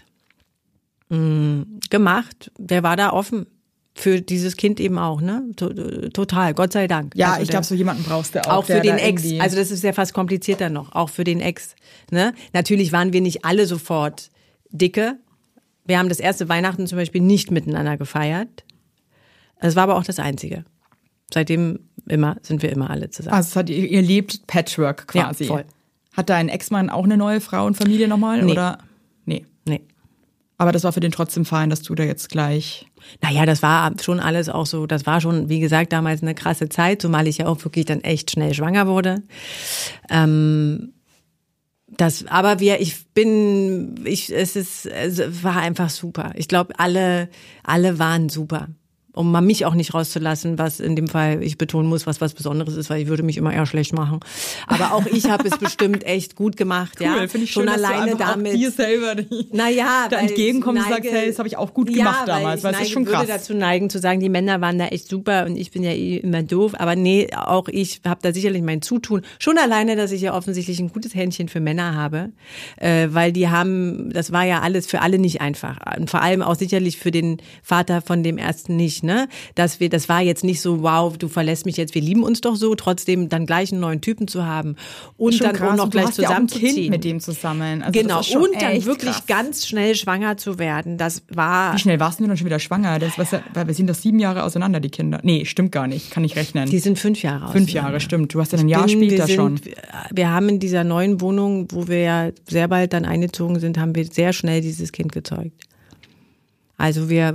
gemacht. Der war da offen für dieses Kind eben auch, ne? Total, Gott sei Dank. Ja, also ich glaube, so jemanden brauchst du auch. Auch der für den da Ex. Also das ist ja fast komplizierter noch, auch für den Ex. Ne? Natürlich waren wir nicht alle sofort dicke. Wir haben das erste Weihnachten zum Beispiel nicht miteinander gefeiert. Das war aber auch das Einzige. Seitdem immer sind wir immer alle zusammen. Also es hat, ihr, ihr lebt Patchwork quasi. Ja, voll. Hat dein Ex-Mann auch eine neue Frau und Familie nochmal? Nee. Oder? Nee. Nee. Aber das war für den trotzdem fein, dass du da jetzt gleich... Naja, das war schon alles auch so, das war schon, wie gesagt, damals eine krasse Zeit, zumal ich ja auch wirklich dann echt schnell schwanger wurde. Ähm, das, aber wir, ich bin, ich, es ist, es war einfach super. Ich glaube, alle, alle waren super. Um mal mich auch nicht rauszulassen, was in dem Fall ich betonen muss, was was Besonderes ist, weil ich würde mich immer eher schlecht machen. Aber auch ich habe es bestimmt echt gut gemacht, cool, ja. Finde ich schon schön, alleine dass du damit. Auch dir selber die, naja, da entgegenkommst und sagst, hey, das habe ich auch gut gemacht ja, damals, weil es ist schon krass. Ich würde dazu neigen zu sagen, die Männer waren da echt super und ich bin ja eh immer doof. Aber nee, auch ich habe da sicherlich mein Zutun. Schon alleine, dass ich ja offensichtlich ein gutes Händchen für Männer habe, äh, weil die haben, das war ja alles für alle nicht einfach und vor allem auch sicherlich für den Vater von dem ersten nicht, ne, dass wir das war jetzt nicht so, wow, du verlässt mich jetzt, wir lieben uns doch so, trotzdem dann gleich einen neuen Typen zu haben und dann auch noch gleich zusammenzuziehen. Ja auch ein Kind mit dem zusammen. Also genau, das ist schon und dann wirklich krass. Ganz schnell schwanger zu werden, das war... Wie schnell warst du denn schon wieder schwanger? Das, was, weil wir sind doch sieben Jahre auseinander, die Kinder. Nee, stimmt gar nicht, kann ich rechnen. Die sind fünf Jahre Fünf Jahre, stimmt. Du hast ja ein Jahr bin, später wir sind, schon. Wir haben in dieser neuen Wohnung, wo wir ja sehr bald dann eingezogen sind, haben wir sehr schnell dieses Kind gezeugt. Also wir...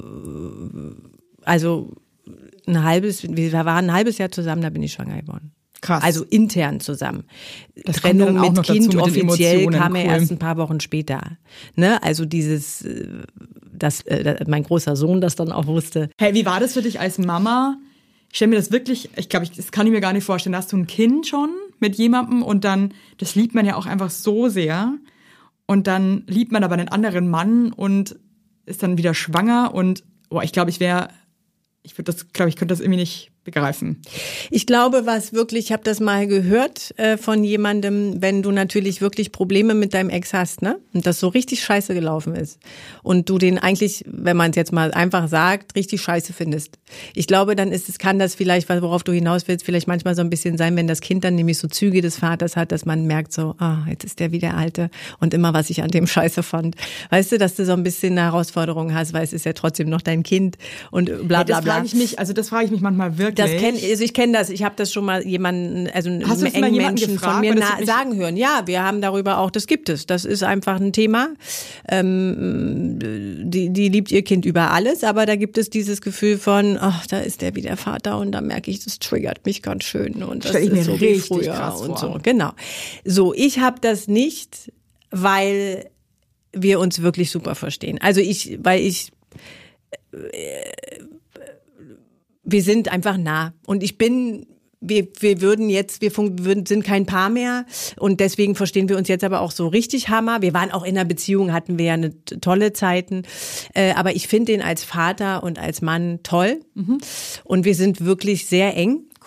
Also... Ein halbes, wir waren ein halbes Jahr zusammen, da bin ich schwanger geworden. Krass. Also intern zusammen. Das Trennung kommt dann auch mit noch Kind dazu, mit den offiziell Emotionen. kam ja Cool. erst ein paar Wochen später. Ne? Also dieses, das, äh, mein großer Sohn das dann auch wusste. Hey, wie war das für dich als Mama? Ich stelle mir das wirklich, ich glaube, ich, das kann ich mir gar nicht vorstellen. Da hast du ein Kind schon mit jemandem und dann, das liebt man ja auch einfach so sehr. Und dann liebt man aber einen anderen Mann und ist dann wieder schwanger und, boah, ich glaube, ich wäre, ich würde das, glaube ich, könnte das irgendwie nicht begreifen. Ich glaube, was wirklich, ich habe das mal gehört äh, von jemandem, wenn du natürlich wirklich Probleme mit deinem Ex hast, ne, und das so richtig scheiße gelaufen ist und du den eigentlich, wenn man es jetzt mal einfach sagt, richtig scheiße findest. Ich glaube, dann ist es, kann das vielleicht, worauf du hinaus willst, vielleicht manchmal so ein bisschen sein, wenn das Kind dann nämlich so Züge des Vaters hat, dass man merkt so, ah, jetzt ist der wieder Alte und immer, was ich an dem scheiße fand. Weißt du, dass du so ein bisschen eine Herausforderung hast, weil es ist ja trotzdem noch dein Kind und bla bla bla. Ja, das frage ich mich, also das frage ich mich manchmal wirklich. Das kenn, also ich kenne das, ich habe das schon mal jemanden, also einen Hast engen Menschen gefragt, von mir na, sagen hören. Ja, wir haben darüber auch, das gibt es. Das ist einfach ein Thema. Ähm, die, die liebt ihr Kind über alles, aber da gibt es dieses Gefühl von, ach, da ist der wieder Vater und da merke ich, das triggert mich ganz schön und das ist so wie früher und so. Genau. So, ich habe das nicht, weil wir uns wirklich super verstehen. Also ich, weil ich äh, wir sind einfach nah und ich bin, wir, wir würden jetzt, wir sind kein Paar mehr und deswegen verstehen wir uns jetzt aber auch so richtig Hammer. Wir waren auch in einer Beziehung, hatten wir ja eine tolle Zeiten, äh, aber ich finde ihn als Vater und als Mann toll mhm. und wir sind wirklich sehr eng.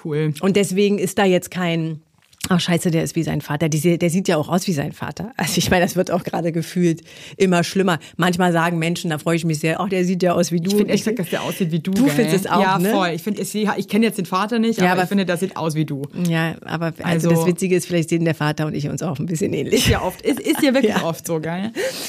Cool. Und deswegen ist da jetzt kein... Ach scheiße, der ist wie sein Vater. Die, der sieht ja auch aus wie sein Vater. Also ich meine, das wird auch gerade gefühlt immer schlimmer. Manchmal sagen Menschen, da freue ich mich sehr, ach, der sieht ja aus wie du. Ich finde echt, dass der aussieht wie du. Du gell? findest es auch, ja, ne? Ja, voll. Ich finde, ich, ich kenne jetzt den Vater nicht, ja, aber, aber ich finde, der sieht aus wie du. Ja, aber also, Also das Witzige ist, vielleicht sehen der Vater und ich uns auch ein bisschen ähnlich. Ist ja oft, ist, ist ja wirklich Ja. oft so, geil.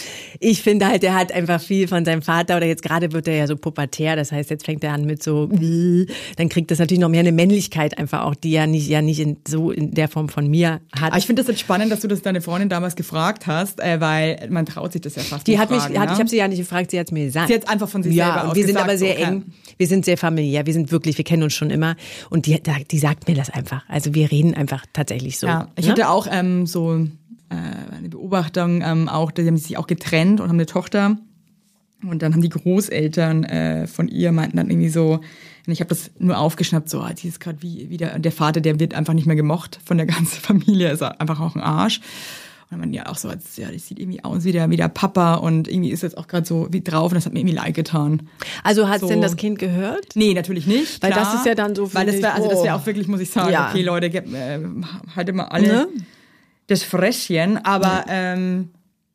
Ich finde halt, der hat einfach viel von seinem Vater, oder jetzt gerade wird er ja so pubertär, das heißt, jetzt fängt er an mit so, dann kriegt das natürlich noch mehr eine Männlichkeit einfach auch, die er nicht, ja nicht in, so in der Form von mir hat. Aber ich finde das jetzt spannend, dass du das deine Freundin damals gefragt hast, äh, weil man traut sich das ja fast Die nicht hat mich, fragen, hat, ne? ich habe sie ja nicht gefragt, sie hat es mir gesagt. Sie hat einfach von sich ja, selber und aus wir sind gesagt, aber sehr okay. eng, wir sind sehr familiär, wir sind wirklich, wir kennen uns schon immer und die, die sagt mir das einfach. Also wir reden einfach tatsächlich so. Ja, ich ne? hatte auch ähm, so äh, eine Beobachtung, ähm, auch, die haben sich auch getrennt und haben eine Tochter. Und dann haben die Großeltern äh, von ihr meinten dann irgendwie so, und ich habe das nur aufgeschnappt, so, die ist gerade wie wieder, der Vater, der wird einfach nicht mehr gemocht von der ganzen Familie, ist einfach auch ein Arsch. Und dann meinen ja auch so, als, ja, das sieht irgendwie aus wie der, wie der Papa und irgendwie ist jetzt auch gerade so wie drauf und das hat mir irgendwie leid getan. Also hat so. denn das Kind gehört? Nee, natürlich nicht. Weil klar, das ist ja dann so, weil das finde wär, also ich, das oh. wäre auch wirklich, muss ich sagen, Ja. okay Leute, ge- äh, haltet mal alle Ne? das Fresschen, aber ähm,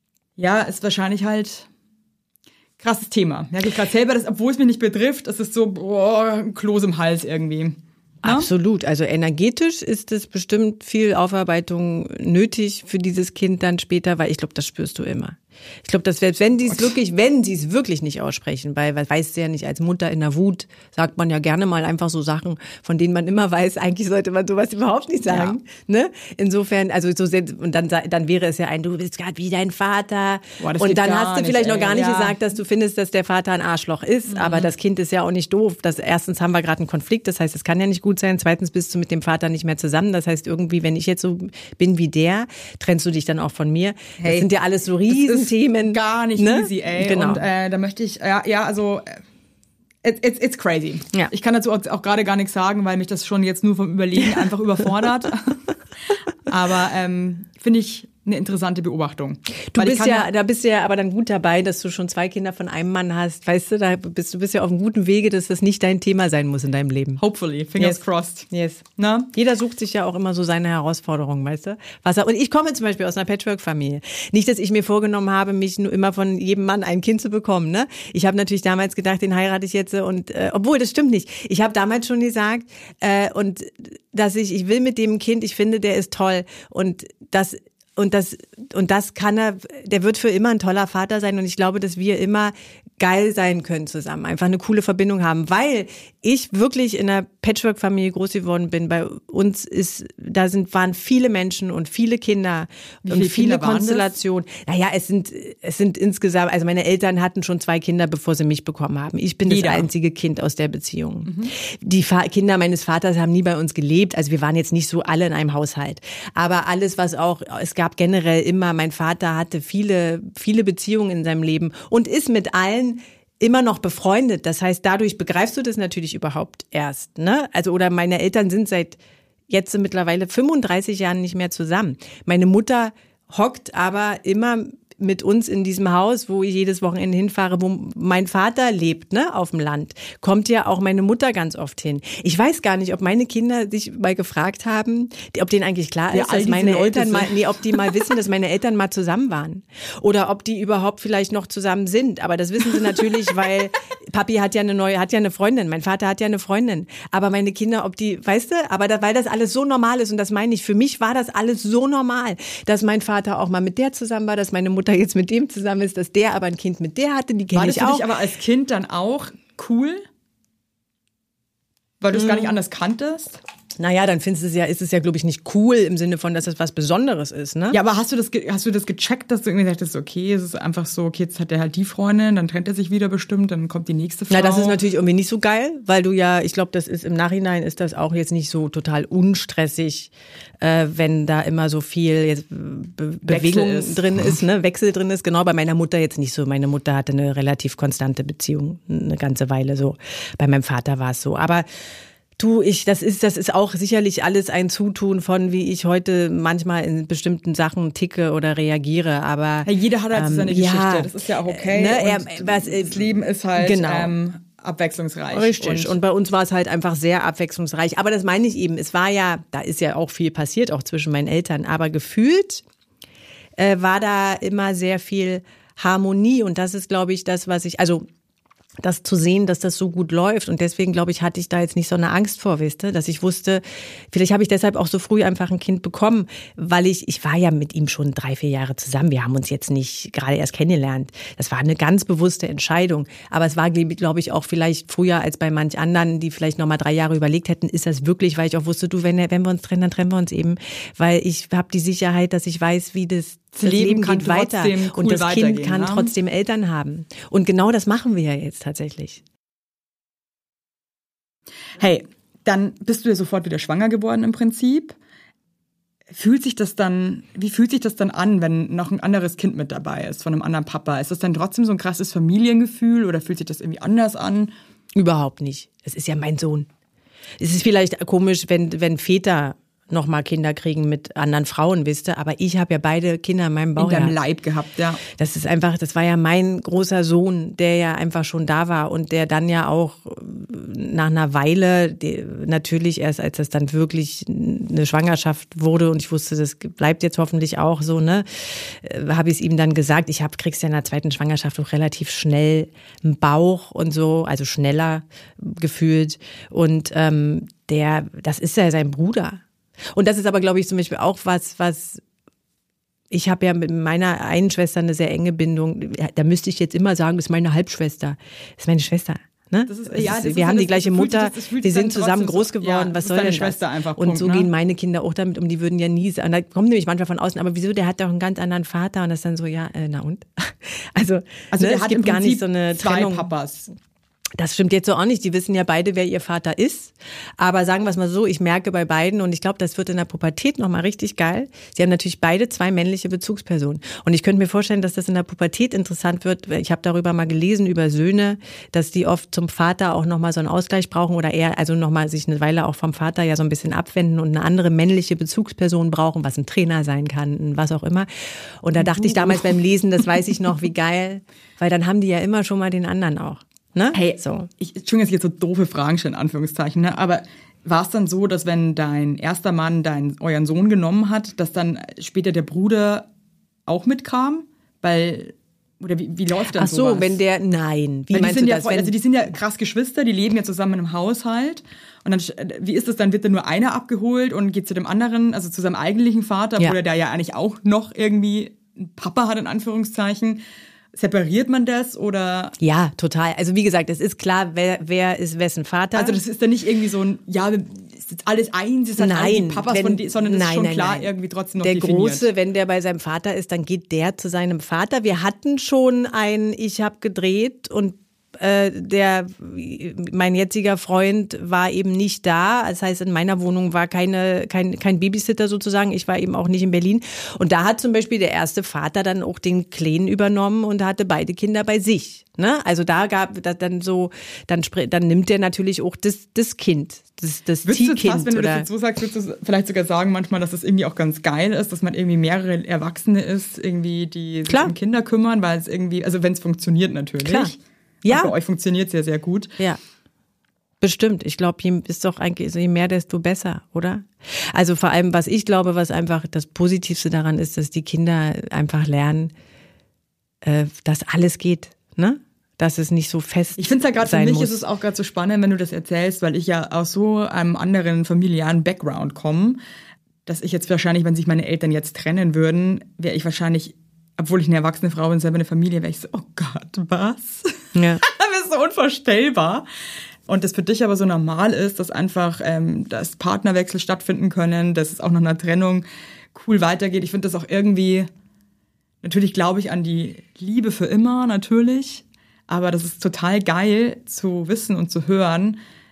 ja, ist wahrscheinlich halt krasses Thema. Merke ich gerade selber, dass, obwohl es mich nicht betrifft, das ist so, boah, ein Kloß im Hals irgendwie. Ja? Absolut. Also energetisch ist es bestimmt viel Aufarbeitung nötig für dieses Kind dann später, weil ich glaube, das spürst du immer. Ich glaube, dass selbst wenn die es wirklich, wenn sie es wirklich nicht aussprechen, weil, weil weißt du ja nicht, als Mutter in der Wut sagt man ja gerne mal einfach so Sachen, von denen man immer weiß, eigentlich sollte man sowas überhaupt nicht sagen. Ja. Ne? Insofern, also so sind, und dann, dann wäre es ja ein, du bist gerade wie dein Vater. Boah, das und geht dann gar hast du nicht, vielleicht ey. noch gar nicht Ja. gesagt, dass du findest, dass der Vater ein Arschloch ist. Mhm. Aber das Kind ist ja auch nicht doof. Das, erstens haben wir gerade einen Konflikt, das heißt, es kann ja nicht gut sein. Zweitens bist du mit dem Vater nicht mehr zusammen. Das heißt, irgendwie, wenn ich jetzt so bin wie der, trennst du dich dann auch von mir. Hey, das sind ja alles so Riesenthemen. Gar nicht ne? easy, ey. Genau. Und äh, da möchte ich, ja, ja also it's, it's, it's crazy. Ja. Ich kann dazu auch, auch gerade gar nichts sagen, weil mich das schon jetzt nur vom Überlegen einfach überfordert. Aber ähm, finde ich eine interessante Beobachtung. Du Weil ich bist kann ja, da bist du ja aber dann gut dabei, dass du schon zwei Kinder von einem Mann hast. Weißt du, da bist du bist ja auf einem guten Wege, dass das nicht dein Thema sein muss in deinem Leben. Hopefully, fingers Yes. crossed. Yes. Na? Jeder sucht sich ja auch immer so seine Herausforderungen, weißt du? Was er, und ich komme zum Beispiel aus einer Patchwork-Familie. Nicht, dass ich mir vorgenommen habe, mich nur immer von jedem Mann ein Kind zu bekommen. Ne? Ich habe natürlich damals gedacht, den heirate ich jetzt. Und äh, obwohl, das stimmt nicht. Ich habe damals schon gesagt, äh, und dass ich, ich will mit dem Kind, ich finde, der ist toll. Und das Und das, und das kann er, der wird für immer ein toller Vater sein und ich glaube, dass wir immer geil sein können zusammen, einfach eine coole Verbindung haben, weil ich wirklich in einer Patchwork-Familie groß geworden bin. Bei uns ist, da sind, waren viele Menschen und viele Kinder Wie und viele viele Kinder waren das? Konstellationen. Naja, es sind, es sind insgesamt, also meine Eltern hatten schon zwei Kinder, bevor sie mich bekommen haben. Ich bin Jeder. das einzige Kind aus der Beziehung. Mhm. Die Fa- Kinder meines Vaters haben nie bei uns gelebt, also wir waren jetzt nicht so alle in einem Haushalt. Aber alles, was auch, es gab generell immer, mein Vater hatte viele, viele Beziehungen in seinem Leben und ist mit allen immer noch befreundet. Das heißt, dadurch begreifst du das natürlich überhaupt erst, ne? Also, oder meine Eltern sind seit jetzt mittlerweile fünfunddreißig Jahren nicht mehr zusammen. Meine Mutter hockt aber immer mit uns in diesem Haus, wo ich jedes Wochenende hinfahre, wo mein Vater lebt, ne, auf dem Land, kommt ja auch meine Mutter ganz oft hin. Ich weiß gar nicht, ob meine Kinder sich mal gefragt haben, ob denen eigentlich klar Ja, ist, all dass diese meine Leute Eltern mal, sind- nee, ob die mal wissen, dass meine Eltern mal zusammen waren. Oder ob die überhaupt vielleicht noch zusammen sind. Aber das wissen sie natürlich, weil Papi hat ja eine neue, hat ja eine Freundin. Mein Vater hat ja eine Freundin. Aber meine Kinder, ob die, weißt du, aber da, weil das alles so normal ist und das meine ich, für mich war das alles so normal, dass mein Vater auch mal mit der zusammen war, dass meine Mutter jetzt mit dem zusammen ist, dass der aber ein Kind mit der hatte, die War kenne das ich für auch. dich aber als Kind dann auch cool? Weil du es gar nicht anders kanntest? Naja, dann findest du es ja, ist es ja, glaube ich, nicht cool im Sinne von, dass das was Besonderes ist, ne? Ja, aber hast du das, ge- hast du das gecheckt, dass du irgendwie dachtest, okay, es ist einfach so, okay, jetzt hat er halt die Freundin, dann trennt er sich wieder bestimmt, dann kommt die nächste Frau. Na, das ist natürlich irgendwie nicht so geil, weil du ja, ich glaube, das ist im Nachhinein ist das auch jetzt nicht so total unstressig, äh, wenn da immer so viel jetzt Be Bewegung ist. drin ist, ne, Wechsel drin ist. Genau, bei meiner Mutter jetzt nicht so. Meine Mutter hatte eine relativ konstante Beziehung, eine ganze Weile so. Bei meinem Vater war es so. Aber du, ich, das ist, das ist auch sicherlich alles ein Zutun von, wie ich heute manchmal in bestimmten Sachen ticke oder reagiere, aber. Ja, jeder hat halt ähm, seine ja, Geschichte, das ist ja auch okay. Ne, und er, was, das Leben ist halt genau. ähm, abwechslungsreich. Richtig. Und, und bei uns war es halt einfach sehr abwechslungsreich. Aber das meine ich eben. Es war ja, da ist ja auch viel passiert, auch zwischen meinen Eltern. Aber gefühlt äh, war da immer sehr viel Harmonie. Und das ist, glaube ich, das, was ich, also das zu sehen, dass das so gut läuft. Und deswegen, glaube ich, hatte ich da jetzt nicht so eine Angst vor, wisst ihr, dass ich wusste, vielleicht habe ich deshalb auch so früh einfach ein Kind bekommen, weil ich, ich war ja mit ihm schon drei, vier Jahre zusammen. Wir haben uns jetzt nicht gerade erst kennengelernt. Das war eine ganz bewusste Entscheidung. Aber es war, glaube ich, auch vielleicht früher als bei manch anderen, die vielleicht noch mal drei Jahre überlegt hätten, ist das wirklich, weil ich auch wusste, du, wenn, wenn wir uns trennen, dann trennen wir uns eben. Weil ich habe die Sicherheit, dass ich weiß, wie das Das Leben, Leben geht weiter cool und das Kind kann ne? trotzdem Eltern haben. Und genau das machen wir ja jetzt tatsächlich. Hey, dann bist du ja sofort wieder schwanger geworden im Prinzip. Fühlt sich das dann, wie fühlt sich das dann an, wenn noch ein anderes Kind mit dabei ist, von einem anderen Papa? Ist das dann trotzdem so ein krasses Familiengefühl oder fühlt sich das irgendwie anders an? Überhaupt nicht. Es ist ja mein Sohn. Es ist vielleicht komisch, wenn, wenn Väter noch mal Kinder kriegen mit anderen Frauen, wisst ihr. Aber ich habe ja beide Kinder in meinem Bauch. In deinem Leib gehabt, ja. Das ist einfach, das war ja mein großer Sohn, der ja einfach schon da war und der dann ja auch nach einer Weile, die, natürlich erst als das dann wirklich eine Schwangerschaft wurde und ich wusste, das bleibt jetzt hoffentlich auch so, ne, habe ich es ihm dann gesagt. Ich hab, kriegst ja in der zweiten Schwangerschaft auch relativ schnell einen Bauch und so, also schneller gefühlt. Und ähm, der, das ist ja sein Bruder. Und das ist aber, glaube ich, zum Beispiel auch was, was ich habe ja mit meiner einen Schwester eine sehr enge Bindung. Da müsste ich jetzt immer sagen, das ist meine Halbschwester. Das ist meine Schwester. Ne? Das ist, ja, das wir ist haben das, die gleiche Mutter, wir sind zusammen groß geworden. Ja, was soll denn Schwester das? Einfach, und Punkt, so ne? gehen meine Kinder auch damit um. Die würden ja nie sagen. Da kommt nämlich manchmal von außen, aber wieso? Der hat doch einen ganz anderen Vater und das ist dann so, ja, äh, na und? Also, also ne, der es hat gibt im gar Prinzip nicht so eine zwei Trennung. Papas. Das stimmt jetzt so auch nicht. Die wissen ja beide, wer ihr Vater ist. Aber sagen wir es mal so, ich merke bei beiden, und ich glaube, das wird in der Pubertät nochmal richtig geil. Sie haben natürlich beide zwei männliche Bezugspersonen. Und ich könnte mir vorstellen, dass das in der Pubertät interessant wird. Ich habe darüber mal gelesen, über Söhne, dass die oft zum Vater auch nochmal so einen Ausgleich brauchen oder eher, also nochmal sich eine Weile auch vom Vater ja so ein bisschen abwenden und eine andere männliche Bezugsperson brauchen, was ein Trainer sein kann, was auch immer. Und da dachte ich damals beim Lesen, das weiß ich noch, wie geil, weil dann haben die ja immer schon mal den anderen auch. Ne? Hey, so. ich, Entschuldigung, jetzt hier so doofe Fragen stellen, in Anführungszeichen, ne? Aber war es dann so, dass wenn dein erster Mann deinen, euren Sohn genommen hat, dass dann später der Bruder auch mitkam? Weil, oder wie, wie läuft das? Ach so, sowas? Wenn der, nein. Wie Weil meinst die sind du ja das? voll, wenn, also die sind ja krass Geschwister, die leben ja zusammen in einem Haushalt. Und dann, wie ist das dann? Wird dann nur einer abgeholt und geht zu dem anderen, also zu seinem eigentlichen Vater, ja. wo der ja eigentlich auch noch irgendwie einen Papa hat, in Anführungszeichen. Separiert man das oder? Ja, total. Also wie gesagt, es ist klar, wer, wer ist wessen Vater. Also das ist dann nicht irgendwie so ein, ja, ist jetzt alles eins, ist halt nein, die Papas wenn, von die, sondern das nein, ist schon nein, klar nein. irgendwie trotzdem noch der definiert. Der Große, wenn der bei seinem Vater ist, dann geht der zu seinem Vater. Wir hatten schon ein, ich habe gedreht und äh, der, mein jetziger Freund war eben nicht da. Das heißt, in meiner Wohnung war keine, kein, kein Babysitter sozusagen. Ich war eben auch nicht in Berlin. Und da hat zum Beispiel der erste Vater dann auch den Kleinen übernommen und hatte beide Kinder bei sich. Ne? Also da gab das dann so, dann, dann nimmt der natürlich auch das, das Kind, das, das Ziehkind. Fast, wenn du das jetzt so sagst, würdest du vielleicht sogar sagen manchmal, dass das irgendwie auch ganz geil ist, dass man irgendwie mehrere Erwachsene ist, irgendwie, die sich um Kinder kümmern, weil es irgendwie, also wenn es funktioniert natürlich. Klar. Ja. Und bei euch funktioniert es ja sehr gut. Ja. Bestimmt. Ich glaube, je ist doch eigentlich, je mehr, desto besser, oder? Also vor allem, was ich glaube, was einfach das Positivste daran ist, dass die Kinder einfach lernen, äh, dass alles geht, ne? Dass es nicht so fest sein muss. Ich finde es ja gerade, für mich muss. Ist es auch gerade so spannend, wenn du das erzählst, weil ich ja aus so einem anderen familiären Background komme, dass ich jetzt wahrscheinlich, wenn sich meine Eltern jetzt trennen würden, wäre ich wahrscheinlich, obwohl ich eine erwachsene Frau bin, selber eine Familie, wäre ich so, oh Gott, was? Ja. Das ist so unvorstellbar. Und das für dich aber so normal ist, dass einfach, ähm, dass Partnerwechsel stattfinden können, dass es auch nach einer Trennung cool weitergeht. Ich finde das auch irgendwie, natürlich glaube ich an die Liebe für immer, natürlich. Aber das ist total geil zu wissen und zu hören,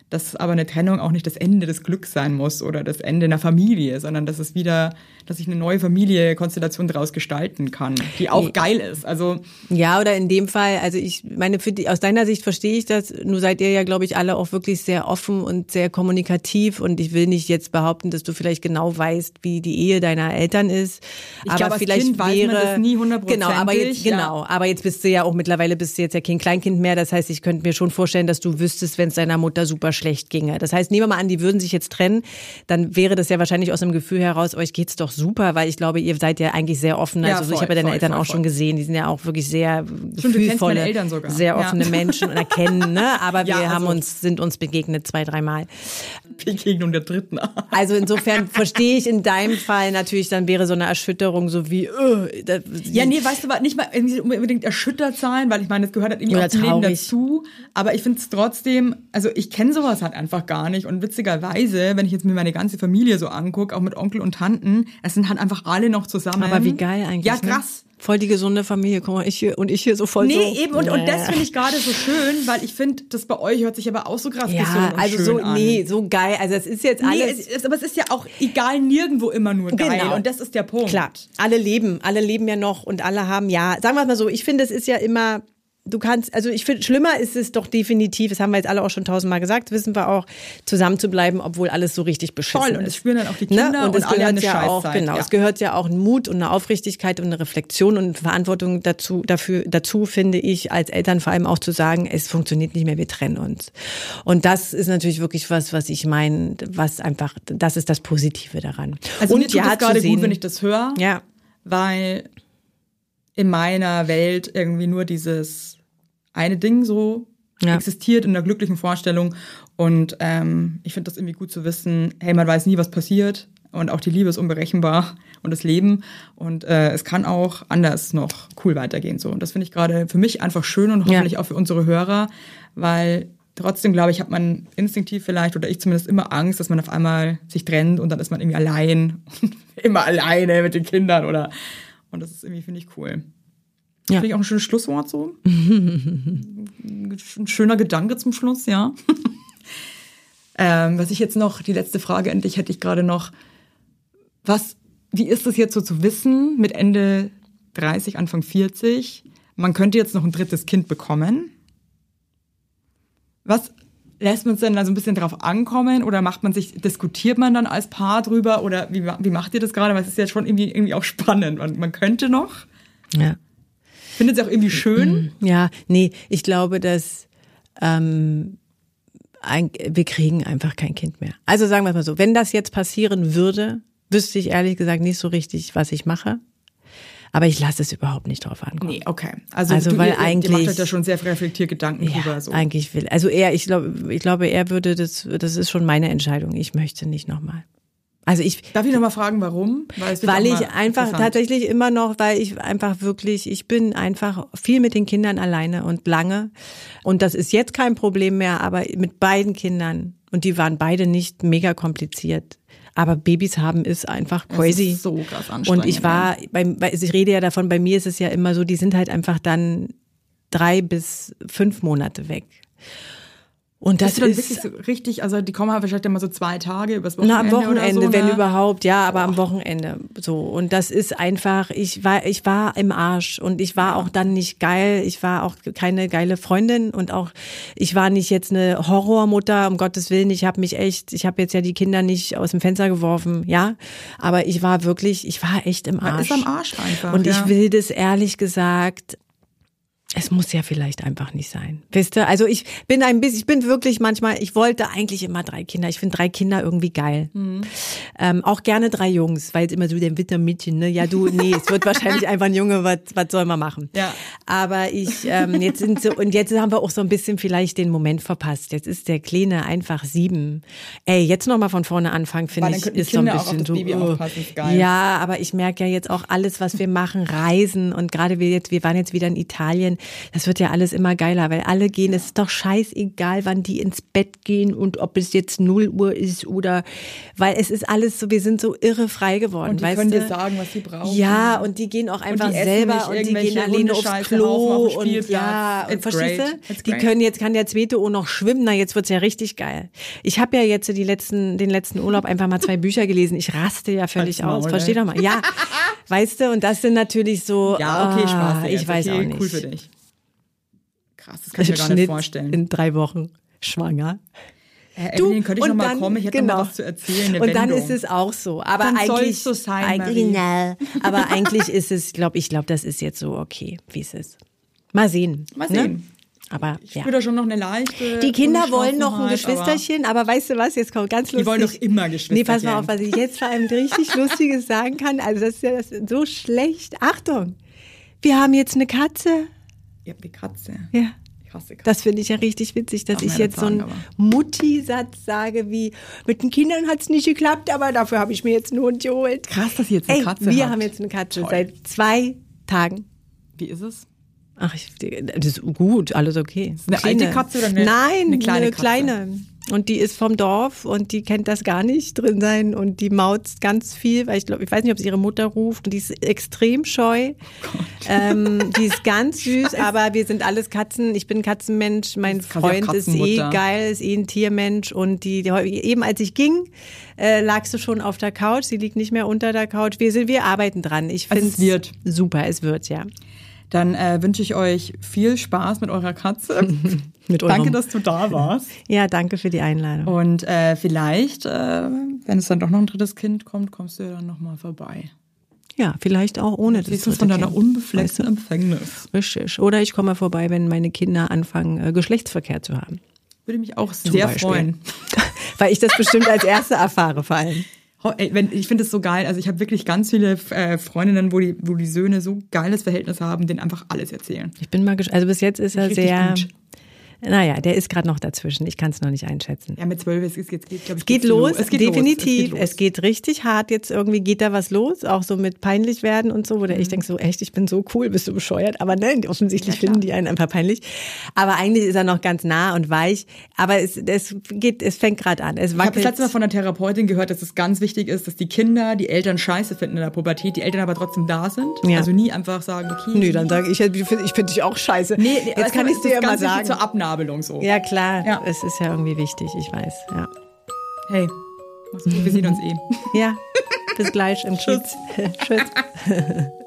dass aber eine Trennung auch nicht das Ende des Glücks sein muss oder das Ende einer Familie, sondern dass es wieder, dass ich eine neue Familie-Konstellation daraus gestalten kann, die auch geil ist. Also ja, oder in dem Fall, also ich meine, für die, aus deiner Sicht verstehe ich das, nur seid ihr ja, glaube ich, alle auch wirklich sehr offen und sehr kommunikativ und ich will nicht jetzt behaupten, dass du vielleicht genau weißt, wie die Ehe deiner Eltern ist. Ich aber glaube, als vielleicht Kind wäre, weiß man das nie hundertprozentig. Genau, aber jetzt, ja. genau, aber jetzt bist du ja auch mittlerweile, bist du jetzt ja kein Kleinkind mehr, das heißt, ich könnte mir schon vorstellen, dass du wüsstest, wenn es deiner Mutter super schlecht ginge. Das heißt, nehmen wir mal an, die würden sich jetzt trennen, dann wäre das ja wahrscheinlich aus dem Gefühl heraus, euch geht's doch super, weil ich glaube, ihr seid ja eigentlich sehr offen. Also ja, voll, ich habe ja deine voll, Eltern voll, auch voll. schon gesehen, die sind ja auch wirklich sehr Schon, gefühlvolle, Eltern sogar. sehr offene ja. Menschen und erkennen, ne? Aber ja, wir haben also, uns, sind uns begegnet zwei, dreimal. Begegnung der Dritten. Also insofern verstehe ich in deinem Fall natürlich, dann wäre so eine Erschütterung so wie, uh, das, ja, nee, weißt du was, nicht mal unbedingt erschüttert sein, weil ich meine, das gehört halt irgendwie Oder auch zum Leben traurig. dazu. Aber ich finde es trotzdem, also ich kenne sowas halt einfach gar nicht. Und witzigerweise, wenn ich jetzt mir meine ganze Familie so angucke, auch mit Onkel und Tanten, es sind halt einfach alle noch zusammen. aber wie geil eigentlich. Ja, krass. Ne? Voll die gesunde Familie, guck mal, ich hier und ich hier so voll nee, so. Nee, eben, und, und das Äh. finde ich gerade so schön, weil ich finde, das bei euch hört sich aber auch so krass Ja, gesund und also schön so, an. nee, so geil. Also es ist jetzt Nee, alles. es ist, aber es ist ja auch egal, nirgendwo immer nur geil. Genau. Und das ist der Punkt. Klar, alle leben, alle leben ja noch und alle haben, ja, sagen wir es mal so, ich finde, es ist ja immer, du kannst, also ich finde, schlimmer ist es doch definitiv, das haben wir jetzt alle auch schon tausendmal gesagt, wissen wir auch, zusammen zu bleiben, obwohl alles so richtig beschissen Voll, ist. und das spüren dann auch die Kinder ne? und, und es alle gehört eine ja auch, Scheißzeit. genau, ja. es gehört ja auch ein Mut und eine Aufrichtigkeit und eine Reflexion und Verantwortung dazu, dafür, dazu finde ich als Eltern vor allem auch zu sagen, es funktioniert nicht mehr, wir trennen uns. Und das ist natürlich wirklich was, was ich meine, was einfach, das ist das Positive daran. Also und mir tut es gerade gut, wenn ich das höre, ja. weil in meiner Welt irgendwie nur dieses eine Ding so ja. existiert in einer glücklichen Vorstellung und ähm, ich finde das irgendwie gut zu wissen, hey, man weiß nie, was passiert und auch die Liebe ist unberechenbar und das Leben und äh, es kann auch anders noch cool weitergehen so und das finde ich gerade für mich einfach schön und hoffentlich ja. auch für unsere Hörer, weil trotzdem, glaube ich, hat man instinktiv vielleicht oder ich zumindest immer Angst, dass man auf einmal sich trennt und dann ist man irgendwie allein immer alleine mit den Kindern oder und das ist irgendwie, finde ich, cool. Ja. Finde ich auch ein schönes Schlusswort so. Ein schöner Gedanke zum Schluss, ja. ähm, was ich jetzt noch, die letzte Frage endlich hätte ich gerade noch. Was, wie ist das jetzt so zu wissen mit Ende dreißig, Anfang vierzig? Man könnte jetzt noch ein drittes Kind bekommen. Was lässt man es denn dann so ein bisschen drauf ankommen oder macht man sich, diskutiert man dann als Paar drüber oder wie, wie macht ihr das gerade? Weil es ist ja schon irgendwie, irgendwie auch spannend. Man, man könnte noch. Ja. Findet es auch irgendwie schön? Ja, nee, ich glaube, dass ähm, ein, wir kriegen einfach kein Kind mehr. Also sagen wir es mal so, wenn das jetzt passieren würde, wüsste ich ehrlich gesagt nicht so richtig, was ich mache. Aber ich lasse es überhaupt nicht drauf ankommen. Nee, okay. Also, also du, weil ihr, eigentlich, ihr macht euch da schon sehr reflektiert Gedanken ja, drüber. So. Eigentlich will. Also er, ich glaube, ich glaube, er würde das, das ist schon meine Entscheidung. Ich möchte nicht nochmal. Also ich Darf ich noch mal fragen, warum? Weil, weil ich einfach tatsächlich immer noch, weil ich einfach wirklich, ich bin einfach viel mit den Kindern alleine und lange. Und das ist jetzt kein Problem mehr, aber mit beiden Kindern. Und die waren beide nicht mega kompliziert. Aber Babys haben ist einfach crazy. Das ist so krass anstrengend. Und ich war, beim, ich rede ja davon, bei mir ist es ja immer so, die sind halt einfach dann drei bis fünf Monate weg. Und das ist dann ist wirklich so richtig, also die kommen halt wahrscheinlich immer so zwei Tage übers Wochenende. Na, am Wochenende, oder so, wenn ne? überhaupt, ja, aber Boah. am Wochenende so. Und das ist einfach, ich war, ich war im Arsch und ich war auch dann nicht geil. Ich war auch keine geile Freundin und auch, ich war nicht jetzt eine Horrormutter, um Gottes Willen. Ich habe mich echt, ich habe jetzt ja die Kinder nicht aus dem Fenster geworfen, ja. Aber ich war wirklich, ich war echt im Arsch. Man ist am Arsch einfach. Und ja. ich will das ehrlich gesagt, es muss ja vielleicht einfach nicht sein. Wisst ihr? Also ich bin ein bisschen, ich bin wirklich manchmal, ich wollte eigentlich immer drei Kinder. Ich finde drei Kinder irgendwie geil. Mhm. Ähm, auch gerne drei Jungs, weil es immer so der Wittermädchen, ne? Ja, du, nee, es wird wahrscheinlich einfach ein Junge, was, was soll man machen? Ja. Aber ich, ähm, jetzt sind so, und jetzt haben wir auch so ein bisschen vielleicht den Moment verpasst. Jetzt ist der Kleine einfach sieben. Ey, jetzt nochmal von vorne anfangen, finde ich, ist so ein bisschen so. Oh. Ja, aber ich merke ja jetzt auch alles, was wir machen, Reisen und gerade wir jetzt, wir waren jetzt wieder in Italien. das wird ja alles immer geiler, weil alle gehen, es ist doch scheißegal, wann die ins Bett gehen und ob es jetzt null Uhr ist oder, weil es ist alles so, wir sind so irre frei geworden, Und die weißt können du? dir sagen, was sie brauchen. Ja, und die gehen auch einfach die essen selber nicht und die irgendwelche gehen alleine aufs Hundescheiße Klo Haufen auf dem und Spielplatz. ja, It's verstehst great. du? It's Die great. können jetzt, kann der zweite auch noch schwimmen, na jetzt wird's ja richtig geil. Ich habe ja jetzt die letzten, den letzten Urlaub einfach mal zwei Bücher gelesen. Ich raste ja völlig Halt's aus. Maul, Versteh ey. doch mal. Ja, weißt du, und das sind natürlich so, Ja, okay, Spaß. ah, jetzt. ich weiß okay, auch nicht. Cool für dich. Krass, das kann ich mir gar nicht Schnitt vorstellen. in drei Wochen schwanger. Äh, Du, Evelyn, könnte ich und noch mal dann- kommen? Ich hätte genau. noch mal was zu erzählen. Eine Und dann Wendung. ist es auch so. Aber Dann eigentlich, soll's so sein, eigentlich, Marie. na, aber eigentlich ist es, glaube ich, glaube, das ist jetzt so okay, wie es ist. Mal sehen. Mal Ne? sehen. Aber Ich ja. spüre da schon noch eine leichte Die Kinder wollen noch ein Unentschlossenheit, Geschwisterchen, aber, aber weißt du was, jetzt kommt ganz lustig. Die wollen doch immer Geschwisterchen. Nee, pass mal auf, was ich jetzt vor allem richtig Lustiges sagen kann. Also das ist ja das ist so schlecht. Achtung, wir haben jetzt eine Katze. Aber ihr habt die Katze. Ja. Ich hasse Katzen. Das finde ich ja richtig witzig, dass Darf ich man ja jetzt so sagen, einen aber- Mutti-Satz sage wie, mit den Kindern hat es nicht geklappt, aber dafür habe ich mir jetzt einen Hund geholt. Krass, dass ihr jetzt eine Ey, Katze wir habt. haben jetzt eine Katze Toll. seit zwei Tagen. Wie ist es? Ach, ich, das ist gut, alles okay. Ist eine alte Katze oder eine- Nein, eine kleine eine Katze? kleine. Und die ist vom Dorf und die kennt das gar nicht drin sein und die mautzt ganz viel, weil ich glaube, ich weiß nicht, ob sie ihre Mutter ruft und die ist extrem scheu. Oh ähm, die ist ganz süß, aber wir sind alles Katzen. Ich bin ein Katzenmensch, mein ist quasi auch Freund ist eh Katzenmutter. geil, ist eh ein Tiermensch und die, die eben als ich ging, äh, lagst du schon auf der Couch, sie liegt nicht mehr unter der Couch. Wir sind, wir arbeiten dran. Ich Also finde es wird. super, es wird, ja. Dann äh, wünsche ich euch viel Spaß mit eurer Katze. Mit Danke, eurem- dass du da warst. Ja, danke für die Einladung. Und äh, vielleicht, äh, wenn es dann doch noch ein drittes Kind kommt, kommst du ja dann nochmal vorbei. Ja, vielleicht auch ohne das Siehst du dritte von deiner Kind. unbefleckten Weißt Empfängnis. du? Richtig. Oder ich komme vorbei, wenn meine Kinder anfangen, äh, Geschlechtsverkehr zu haben. Würde mich auch sehr Beispiel. freuen. Weil ich das bestimmt als Erste erfahre vor allem. Ho- ey, wenn, ich finde es so geil. Also ich habe wirklich ganz viele äh, Freundinnen, wo die, wo die Söhne so geiles Verhältnis haben, denen einfach alles erzählen. Ich bin mal gespannt. Also bis jetzt ist er Richtig sehr... gut. Naja, der ist gerade noch dazwischen. Ich kann es noch nicht einschätzen. Ja, mit zwölf, es geht, geht, glaub ich, Es geht geht's los, Es geht definitiv. Los. Es Es geht richtig hart. Jetzt irgendwie geht da was los, auch so mit peinlich werden und so, wo der ich denke so, echt, ich bin so cool, bist du bescheuert? Aber ne, offensichtlich Ja, klar. finden die einen einfach peinlich. Aber eigentlich ist er noch ganz nah und weich. Aber es, es geht, es fängt gerade an. Es Ich habe das wackelt. letzte Mal von einer Therapeutin gehört, dass es ganz wichtig ist, dass die Kinder die Eltern scheiße finden in der Pubertät, die Eltern aber trotzdem da sind. Ja. Also nie einfach sagen, okay. Nö, dann sage ich, ich finde ich find dich auch scheiße. Nee, nee, Jetzt kann ich es dir ist ja mal ganz wichtig sagen. zur Abnabelung so. Ja, klar. Ja. Es ist ja irgendwie wichtig, ich weiß. Ja, Hey, mach's gut, wir sehen uns eh. ja. Bis gleich im Tschüss. Kiez. Tschüss.